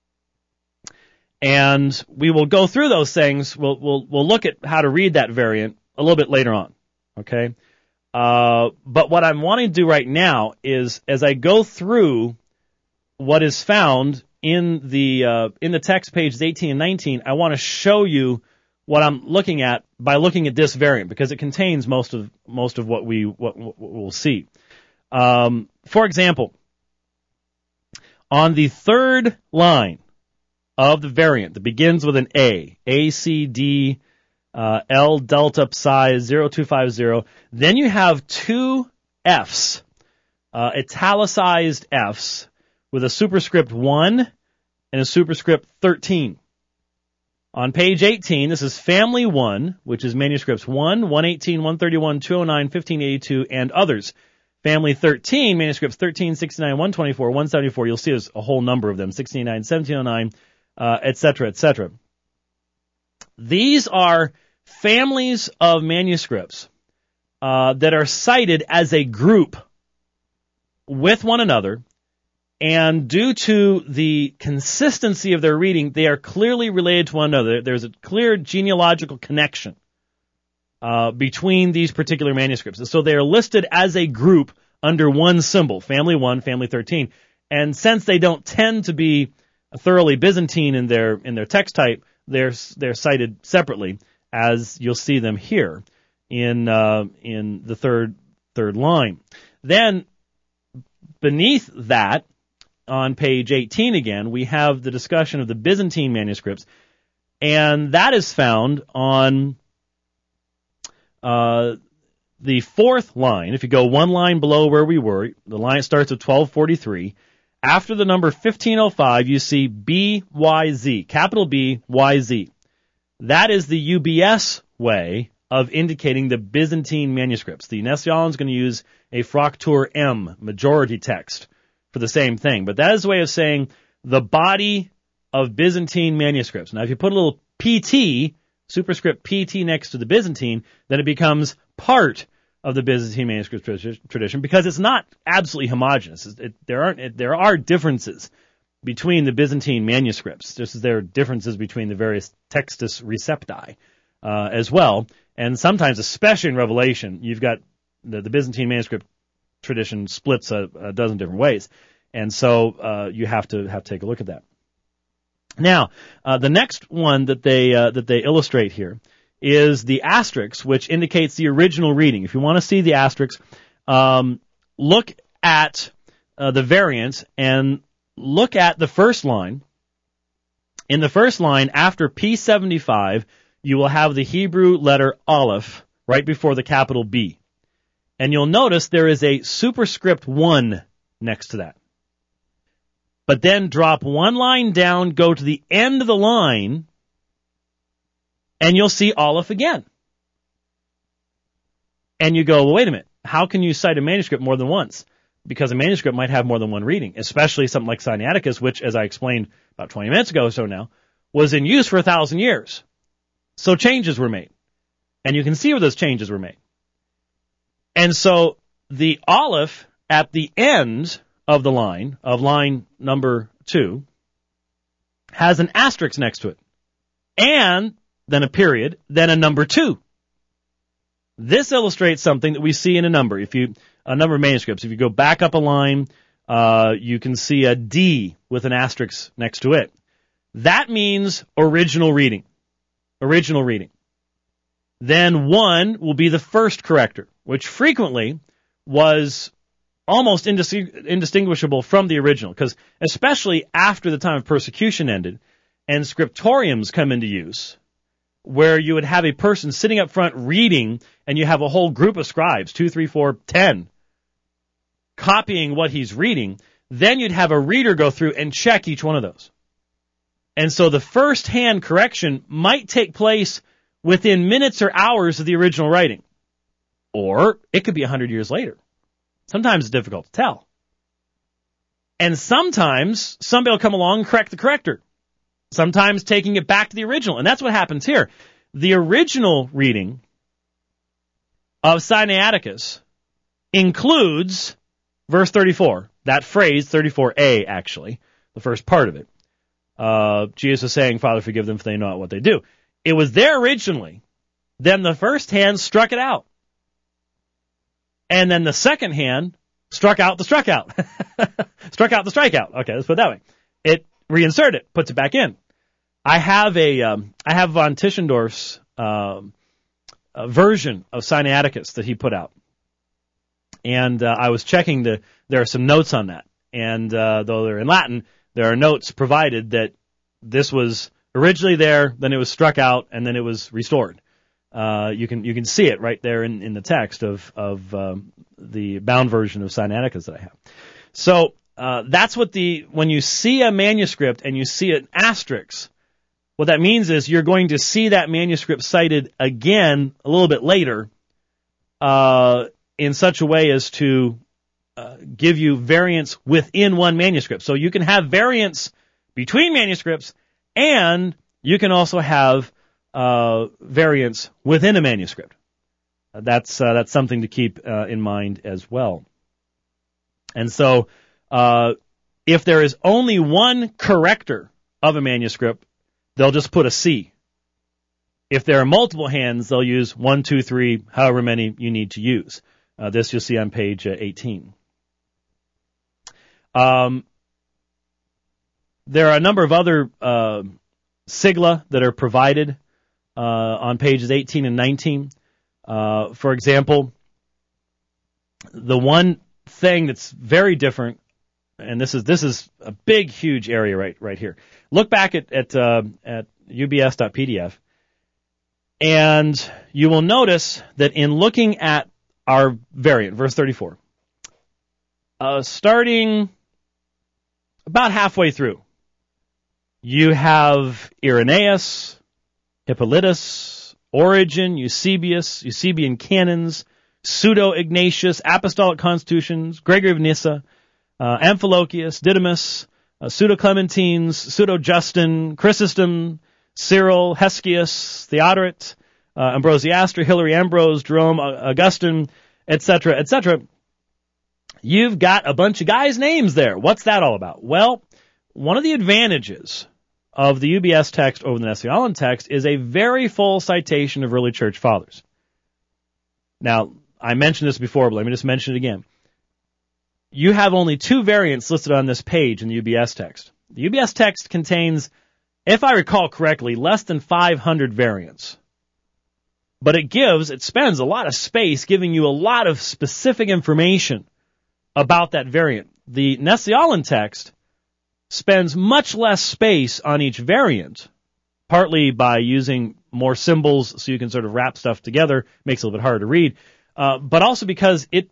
And we will go through those things. We'll look at how to read that variant a little bit later on. Okay? But what I'm wanting to do right now is, as I go through what is found in the text, pages 18 and 19, I want to show you what I'm looking at by looking at this variant, because it contains most of what we'll see. For example, on the third line of the variant that begins with an A, C, D, L, delta, psi, 0250, then you have two Fs, italicized Fs, with a superscript 1 and a superscript 13. On page 18, this is Family 1, which is manuscripts 1, 118, 131, 209, 1582, and others. Family 13, manuscripts 13, 69, 124, 174. You'll see there's a whole number of them, 69, 1709, etc., etc. These are families of manuscripts that are cited as a group with one another, and due to the consistency of their reading, they are clearly related to one another. There's a clear genealogical connection between these particular manuscripts. And so they are listed as a group under one symbol, Family 1, Family 13. And since they don't tend to be thoroughly Byzantine in their text type, they're cited separately, as you'll see them here in the third line. Then beneath that, on page 18 again, we have the discussion of the Byzantine manuscripts, and that is found on the fourth line. If you go one line below where we were, the line starts at 1243. After the number 1505, you see BYZ, capital B, YZ. That is the UBS way of indicating the Byzantine manuscripts. The Nestle-Aland is going to use a Fraktur M, majority text, for the same thing. But that is a way of saying the body of Byzantine manuscripts. Now, if you put a little PT, superscript PT next to the Byzantine, then it becomes part of the Byzantine manuscript tradition because it's not absolutely homogeneous. There are differences between the Byzantine manuscripts, just as there are differences between the various Textus Recepti as well. And sometimes, especially in Revelation, you've got the Byzantine manuscript tradition splits a dozen different ways. And so you have to take a look at that. Now, the next one that they illustrate here is the asterisk, which indicates the original reading. If you want to see the asterisk, look at the variants and look at the first line. In the first line, after P75, you will have the Hebrew letter Aleph right before the capital B. And you'll notice there is a superscript 1 next to that. But then drop one line down, go to the end of the line, and you'll see Aleph again. And you go, well, wait a minute, how can you cite a manuscript more than once? Because a manuscript might have more than one reading, especially something like Sinaiticus, which, as I explained about 20 minutes ago or so now, was in use for 1,000 years. So changes were made. And you can see where those changes were made. And so the Aleph at the end of the line, of line number 2, has an asterisk next to it. And then a period, then a number 2. This illustrates something that we see in a number of manuscripts. If you go back up a line, you can see a D with an asterisk next to it. That means original reading. Original reading. Then 1 will be the first corrector, which frequently was almost indistinguishable from the original, because especially after the time of persecution ended and scriptoriums come into use, where you would have a person sitting up front reading, and you have a whole group of scribes, 2, 3, 4, 10, copying what he's reading, then you'd have a reader go through and check each one of those. And so the first-hand correction might take place within minutes or hours of the original writing. Or it could be 100 years later. Sometimes it's difficult to tell. And sometimes somebody will come along and correct the corrector. Sometimes taking it back to the original. And that's what happens here. The original reading of Sinaiticus includes verse 34. That phrase, 34a actually, the first part of it. Jesus is saying, Father, forgive them for they know not what they do. It was there originally. Then the first hand struck it out. And then the second hand struck out the struck out. Struck out the strikeout. Okay, let's put it that way. It reinserted it, puts it back in. I have von Tischendorf's version of Sinaiticus that he put out. And I was checking there are some notes on that. And though they're in Latin, there are notes provided that this was originally there, then it was struck out, and then it was restored. You can see it right there in the text of the bound version of Sinaiticus that I have. So that's what when you see a manuscript and you see an asterisk, what that means is you're going to see that manuscript cited again a little bit later in such a way as to give you variants within one manuscript. So you can have variants between manuscripts, and you can also have variants within a manuscript. That's something to keep in mind as well. And so, if there is only one corrector of a manuscript, they'll just put a C. If there are multiple hands, they'll use 1, 2, 3, however many you need to use. This you'll see on page 18. There are a number of other sigla that are provided on pages 18 and 19. For example, the one thing that's very different, and this is a big, huge area right here. Look back at ubs.pdf, and you will notice that in looking at our variant, verse 34, starting about halfway through, you have Irenaeus, Hippolytus, Origen, Eusebian canons, Pseudo-Ignatius, Apostolic Constitutions, Gregory of Nyssa, Amphilochius, Didymus, Pseudo-Clementines, Pseudo-Justin, Chrysostom, Cyril, Hesychius, Theodoret, Ambrosiaster, Hilary Ambrose, Jerome, Augustine, etc., etc. You've got a bunch of guys' names there. What's that all about? Well, one of the advantages of the UBS text over the Nestle-Aland text is a very full citation of early church fathers. Now, I mentioned this before, but let me just mention it again. You have only 2 variants listed on this page in the UBS text. The UBS text contains, if I recall correctly, less than 500 variants. But it spends a lot of space giving you a lot of specific information about that variant. The Nestle-Aland text spends much less space on each variant, partly by using more symbols so you can sort of wrap stuff together, makes it a little bit harder to read, but also because it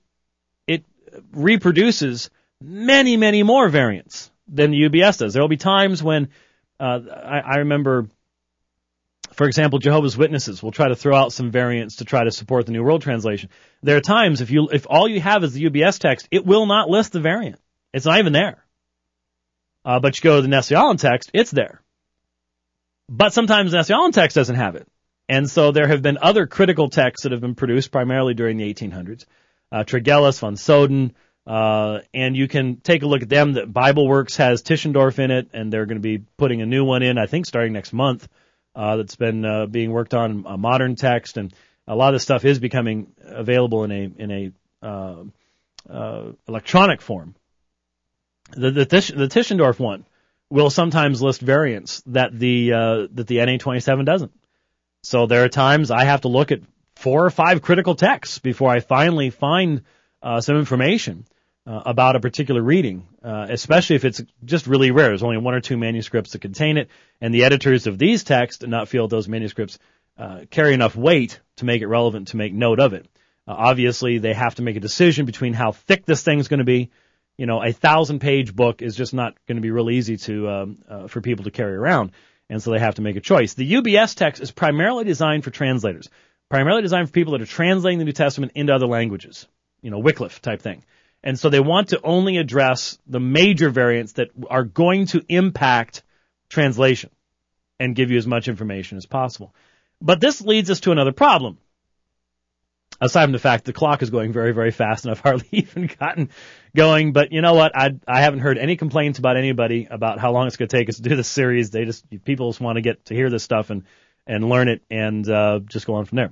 reproduces many, many more variants than the UBS does. There will be times when, I remember, for example, Jehovah's Witnesses will try to throw out some variants to try to support the New World Translation. There are times if all you have is the UBS text, it will not list the variant. It's not even there. But you go to the Nestle-Aland text, it's there. But sometimes the Nestle-Aland text doesn't have it. And so there have been other critical texts that have been produced primarily during the 1800s. Tregelles, von Soden, and you can take a look at them. That BibleWorks has Tischendorf in it, and they're going to be putting a new one in, I think, starting next month. That's been being worked on a modern text, and a lot of this stuff is becoming available in a electronic form. The Tischendorf one will sometimes list variants that the NA27 doesn't. So there are times I have to look at 4 or 5 critical texts before I finally find some information about a particular reading, especially if it's just really rare. There's only 1 or 2 manuscripts that contain it, and the editors of these texts do not feel those manuscripts carry enough weight to make it relevant to make note of it. Obviously, they have to make a decision between how thick this thing's going to be. You know, a 1,000-page book is just not going to be real easy for people to carry around, and so they have to make a choice. The UBS text is primarily designed for translators, primarily designed for people that are translating the New Testament into other languages, you know, Wycliffe type thing. And so they want to only address the major variants that are going to impact translation and give you as much information as possible. But this leads us to another problem. Aside from the fact the clock is going very, very fast and I've hardly even gotten going. But you know what? I haven't heard any complaints about anybody about how long it's going to take us to do this series. People just want to get to hear this stuff and learn it and just go on from there.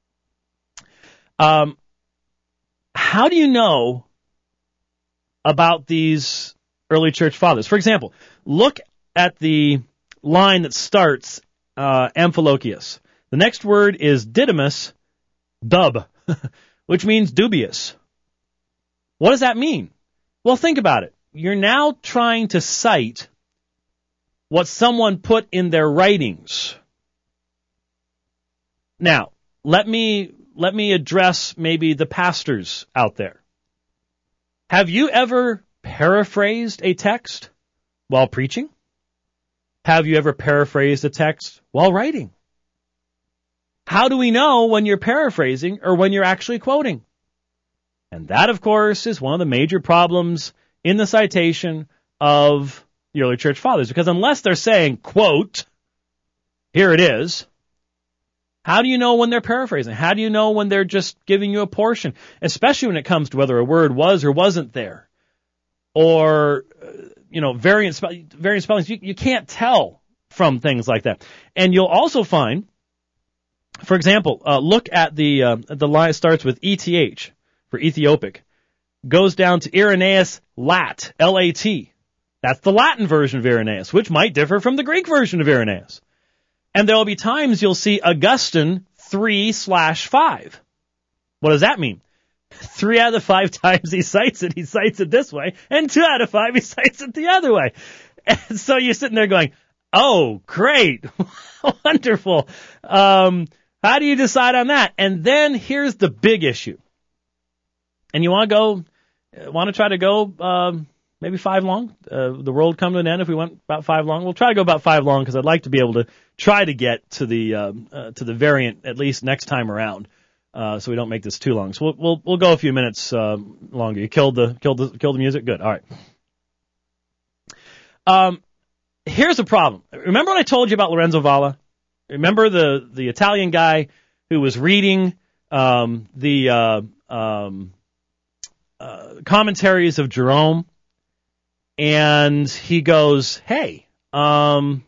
How do you know about these early church fathers? For example, look at the line that starts Amphilochius. The next word is Didymus, dub, which means dubious. What does that mean? Well, think about it. You're now trying to cite what someone put in their writings. Now, let me address maybe the pastors out there. Have you ever paraphrased a text while preaching? Have you ever paraphrased a text while writing? How do we know when you're paraphrasing or when you're actually quoting? And that, of course, is one of the major problems in the citation of the early church fathers. Because unless they're saying, quote, here it is, how do you know when they're paraphrasing? How do you know when they're just giving you a portion? Especially when it comes to whether a word was or wasn't there. Or, variant spellings. You can't tell from things like that. And you'll also find, for example, look at the line starts with ETH for Ethiopic, goes down to Irenaeus Lat, L-A-T. That's the Latin version of Irenaeus, which might differ from the Greek version of Irenaeus. And there will be times you'll see Augustine 3/5. What does that mean? 3 out of the 5 times he cites it this way, and 2 out of 5 he cites it the other way. And so you're sitting there going, oh, great, wonderful. How do you decide on that? And then here's the big issue. And you want to try to go maybe 5 long. The world would come to an end if we went about 5 long. We'll try to go about 5 long because I'd like to be able to try to get to the variant at least next time around, so we don't make this too long. So we'll go a few minutes longer. You killed the music. Good. All right. Here's the problem. Remember what I told you about Lorenzo Valla? Remember the Italian guy who was reading the commentaries of Jerome, and he goes, "Hey, when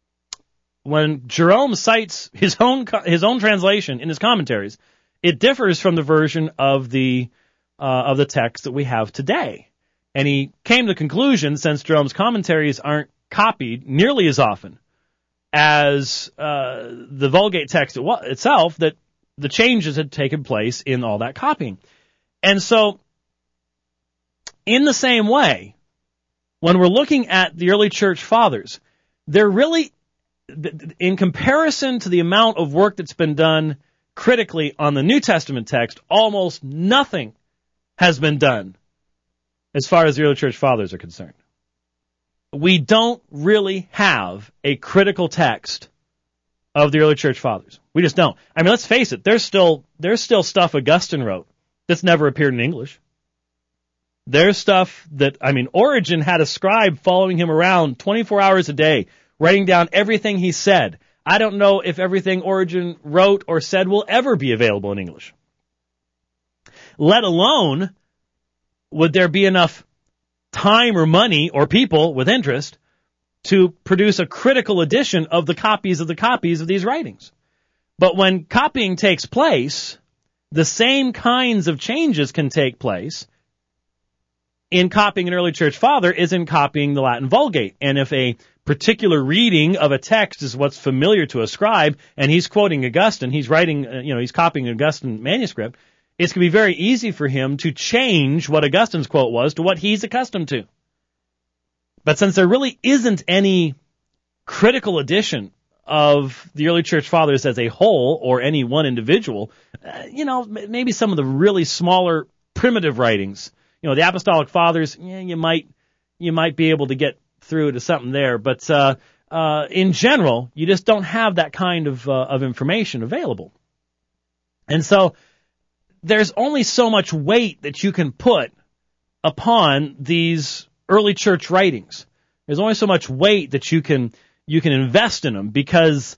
Jerome cites his own translation in his commentaries, it differs from the version of the text that we have today." And he came to the conclusion, since Jerome's commentaries aren't copied nearly as often as the Vulgate text itself, that the changes had taken place in all that copying. And so, in the same way, when we're looking at the early church fathers, they're really, in comparison to the amount of work that's been done critically on the New Testament text, almost nothing has been done as far as the early church fathers are concerned. We don't really have a critical text of the early church fathers. We just don't. I mean, let's face it, there's still stuff Augustine wrote that's never appeared in English. There's stuff that, Origen had a scribe following him around 24 hours a day, writing down everything he said. I don't know if everything Origen wrote or said will ever be available in English. Let alone, would there be enough time or money or people with interest to produce a critical edition of the copies of these writings? But when copying takes place, the same kinds of changes can take place in copying an early church father as in copying the Latin Vulgate. And if a particular reading of a text is what's familiar to a scribe, and he's quoting Augustine, he's writing, he's copying an Augustine manuscript, it's going to be very easy for him to change what Augustine's quote was to what he's accustomed to. But since there really isn't any critical edition of the early church fathers as a whole, or any one individual, maybe some of the really smaller primitive writings, the apostolic fathers, you might be able to get through to something there. But in general, you just don't have that kind of information available. And so there's only so much weight that you can put upon these early church writings. There's only so much weight that you can invest in them because,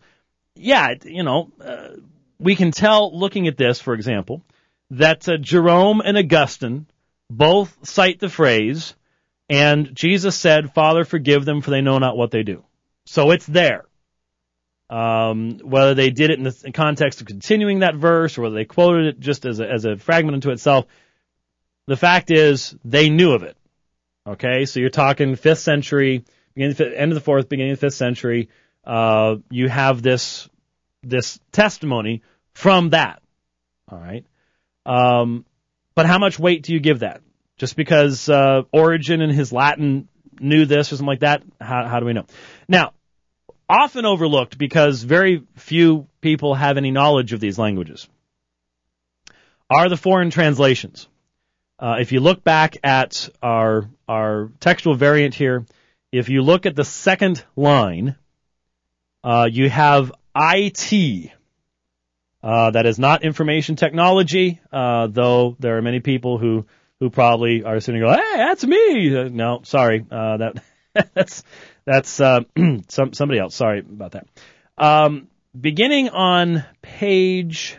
we can tell looking at this, for example, that Jerome and Augustine both cite the phrase, "And Jesus said, 'Father, forgive them, for they know not what they do.'" So it's there. Whether they did it in the context of continuing that verse, or whether they quoted it just as a fragment unto itself, the fact is they knew of it. Okay, so you're talking 5th century, end of the 4th, beginning of the 5th century. You have this testimony from that. All right, but how much weight do you give that? Just because Origen in his Latin knew this or something like that? How do we know? Now, often overlooked because very few people have any knowledge of these languages are the foreign translations. If you look back at our textual variant here, if you look at the second line, you have IT. That is not information technology, though there are many people who probably are sitting and go, "Hey, that's me." No, sorry, that's somebody else. Sorry about that. Beginning on page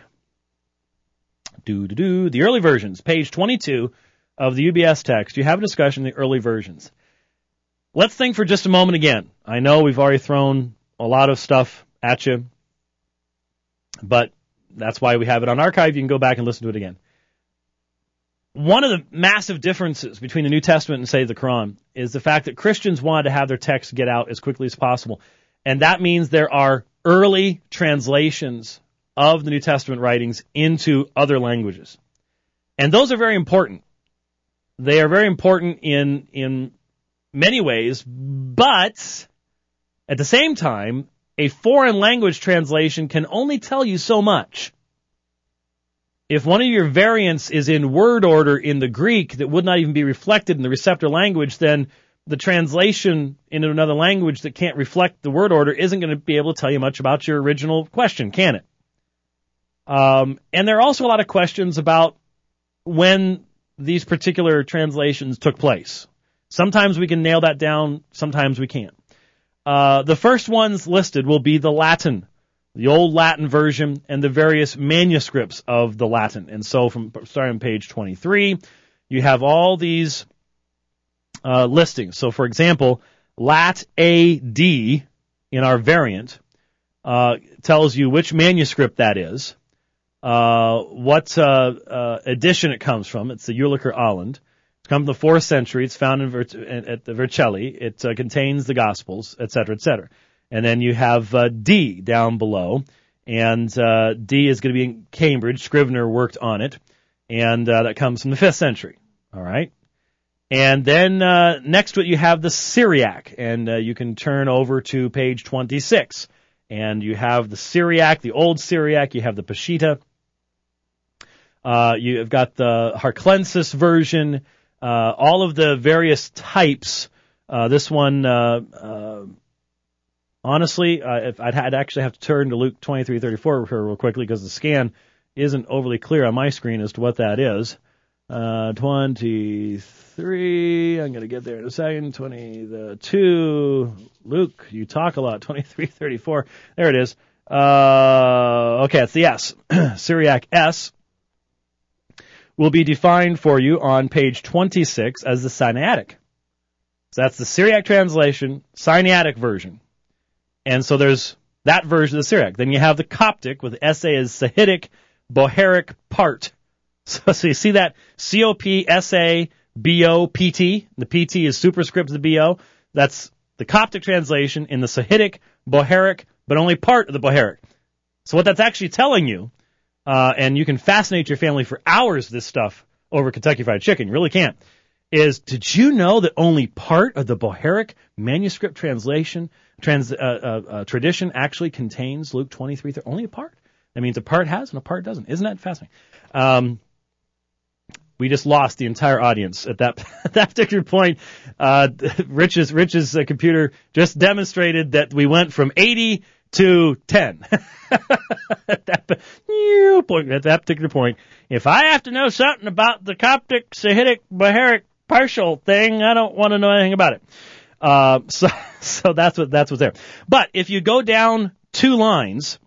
the early versions, page 22 of the UBS text, you have a discussion of the early versions. Let's think for just a moment again. I know we've already thrown a lot of stuff at you, but that's why we have it on archive. You can go back and listen to it again. One of the massive differences between the New Testament and, say, the Quran is the fact that Christians wanted to have their texts get out as quickly as possible. And that means there are early translations of the New Testament writings into other languages. And those are very important. They are very important in many ways, but at the same time, a foreign language translation can only tell you so much. if one of your variants is in word order in the Greek that would not even be reflected in the receptor language, then the translation into another language that can't reflect the word order isn't going to be able to tell you much about your original question, can it? And there are also a lot of questions about when these particular translations took place. Sometimes we can nail that down, sometimes we can't. The first ones listed will be the Latin, the old Latin version, and the various manuscripts of the Latin. And so from starting on page 23, you have all these listings. So for example, Lat AD in our variant tells you which manuscript that is, what edition it comes from. It's the Jülicher Ahland. It's come from the 4th century. It's found at the Vercelli. It contains the Gospels, etc., etc. And then you have D down below, and D is going to be in Cambridge. Scrivener worked on it, and that comes from the 5th century. All right. And then next to it you have the Syriac, and you can turn over to page 26, and you have the Syriac, the old Syriac. You have the Peshitta. You have got the Harclensis version. All of the various types. This one, honestly, I'd actually have to turn to Luke 23:34 real quickly because the scan isn't overly clear on my screen as to what that is. 23, I'm going to get there in a second. 22, Luke, you talk a lot. 23:34, there it is. Okay, it's the S. Syriac S will be defined for you on page 26 as the Sinaitic. So that's the Syriac translation, Sinaitic version. And so there's that version of the Syriac. Then you have the Coptic with SA as Sahidic, Bohairic part. So you see that COP-SA-BO-PT. The PT is superscript of the BO. That's the Coptic translation in the Sahidic, Bohairic, but only part of the Bohairic. So what that's actually telling you, and you can fascinate your family for hours with this stuff over Kentucky Fried Chicken, you really can't, is did you know that only part of the Bohairic manuscript tradition actually contains Luke 23? Only a part. That means a part has and a part doesn't. Isn't that fascinating? We just lost the entire audience at that particular point. Rich's computer just demonstrated that we went from 80 to 10. At that particular point, if I have to know something about the Coptic, Sahidic, Bohairic partial thing, I don't want to know anything about it. So that's what's there. But if you go down 2 lines,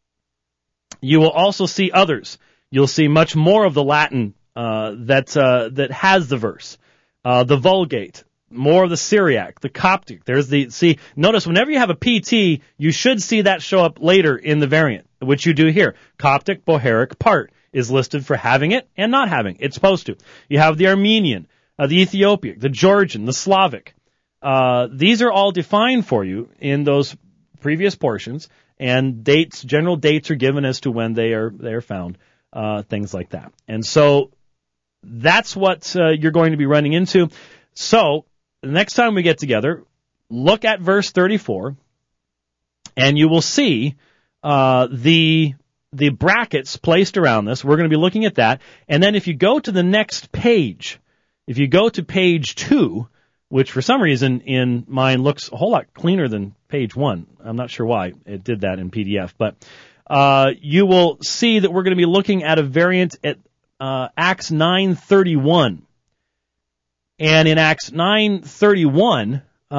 you will also see others. You'll see much more of the Latin that has the verse, the Vulgate, more of the Syriac, the Coptic. Notice whenever you have a PT, you should see that show up later in the variant, which you do here. Coptic, Bohairic part is listed for having it and not having it. It's supposed to. You have the Armenian, the Ethiopic, the Georgian, the Slavic. These are all defined for you in those previous portions, and general dates are given as to when they are found, things like that. And so that's what you're going to be running into. So the next time we get together, look at verse 34, and you will see the brackets placed around this. We're going to be looking at that. And then if you go to the next page, if you go to page 2, which for some reason in mine looks a whole lot cleaner than page 1. I'm not sure why it did that in PDF, but you will see that we're going to be looking at a variant at Acts 9:31. And in Acts 9:31,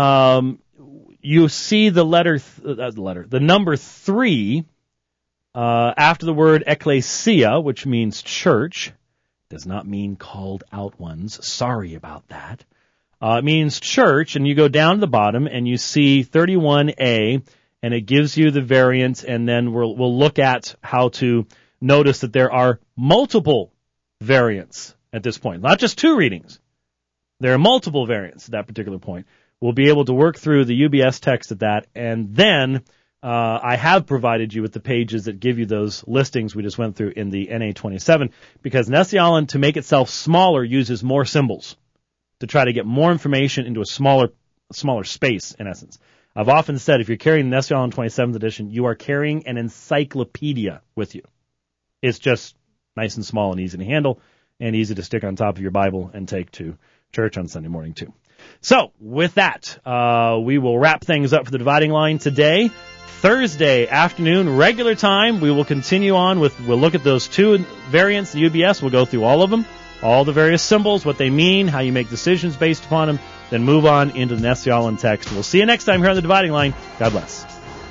you see the number 3 after the word ecclesia, which means church. Does not mean called out ones. Sorry about that. It means church, and you go down to the bottom and you see 31A, and it gives you the variant, and then we'll look at how to notice that there are multiple variants at this point. Not just 2 readings. There are multiple variants at that particular point. We'll be able to work through the UBS text at that, and then I have provided you with the pages that give you those listings we just went through in the NA27, because Nestle Aland, to make itself smaller, uses more symbols to try to get more information into a smaller space, in essence. I've often said if you're carrying the Nestle Aland 27th edition, you are carrying an encyclopedia with you. It's just Nice and small and easy to handle, and easy to stick on top of your Bible and take to church on Sunday morning too. So, with that, we will wrap things up for the Dividing Line today. Thursday afternoon, regular time, we will continue on we'll look at those two variants, the UBS. We'll go through all of them, all the various symbols, what they mean, how you make decisions based upon them, then move on into the Nestle Aland text. We'll see you next time here on the Dividing Line. God bless.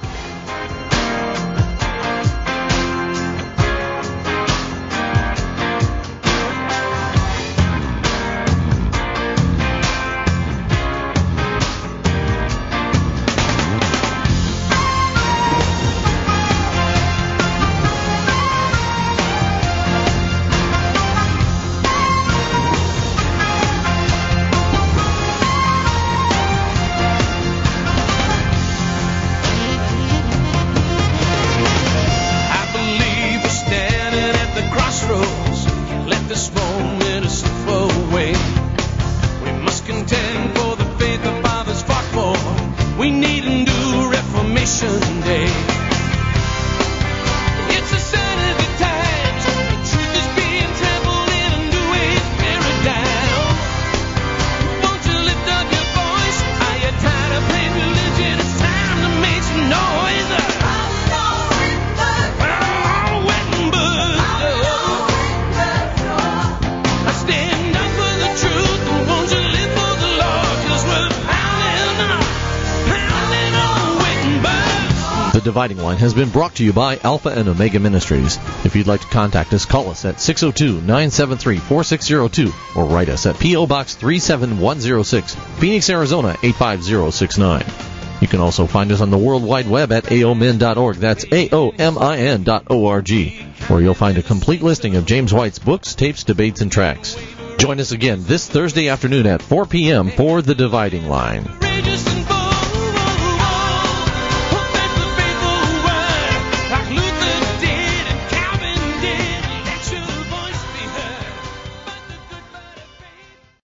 Dividing Line has been brought to you by Alpha and Omega Ministries. If you'd like to contact us, call us at 602-973-4602 or write us at P.O. Box 37106, Phoenix, Arizona 85069. You can also find us on the World Wide Web at aomin.org. That's aomin.org, where you'll find a complete listing of James White's books, tapes, debates, and tracks. Join us again this Thursday afternoon at 4 p.m. for The Dividing Line.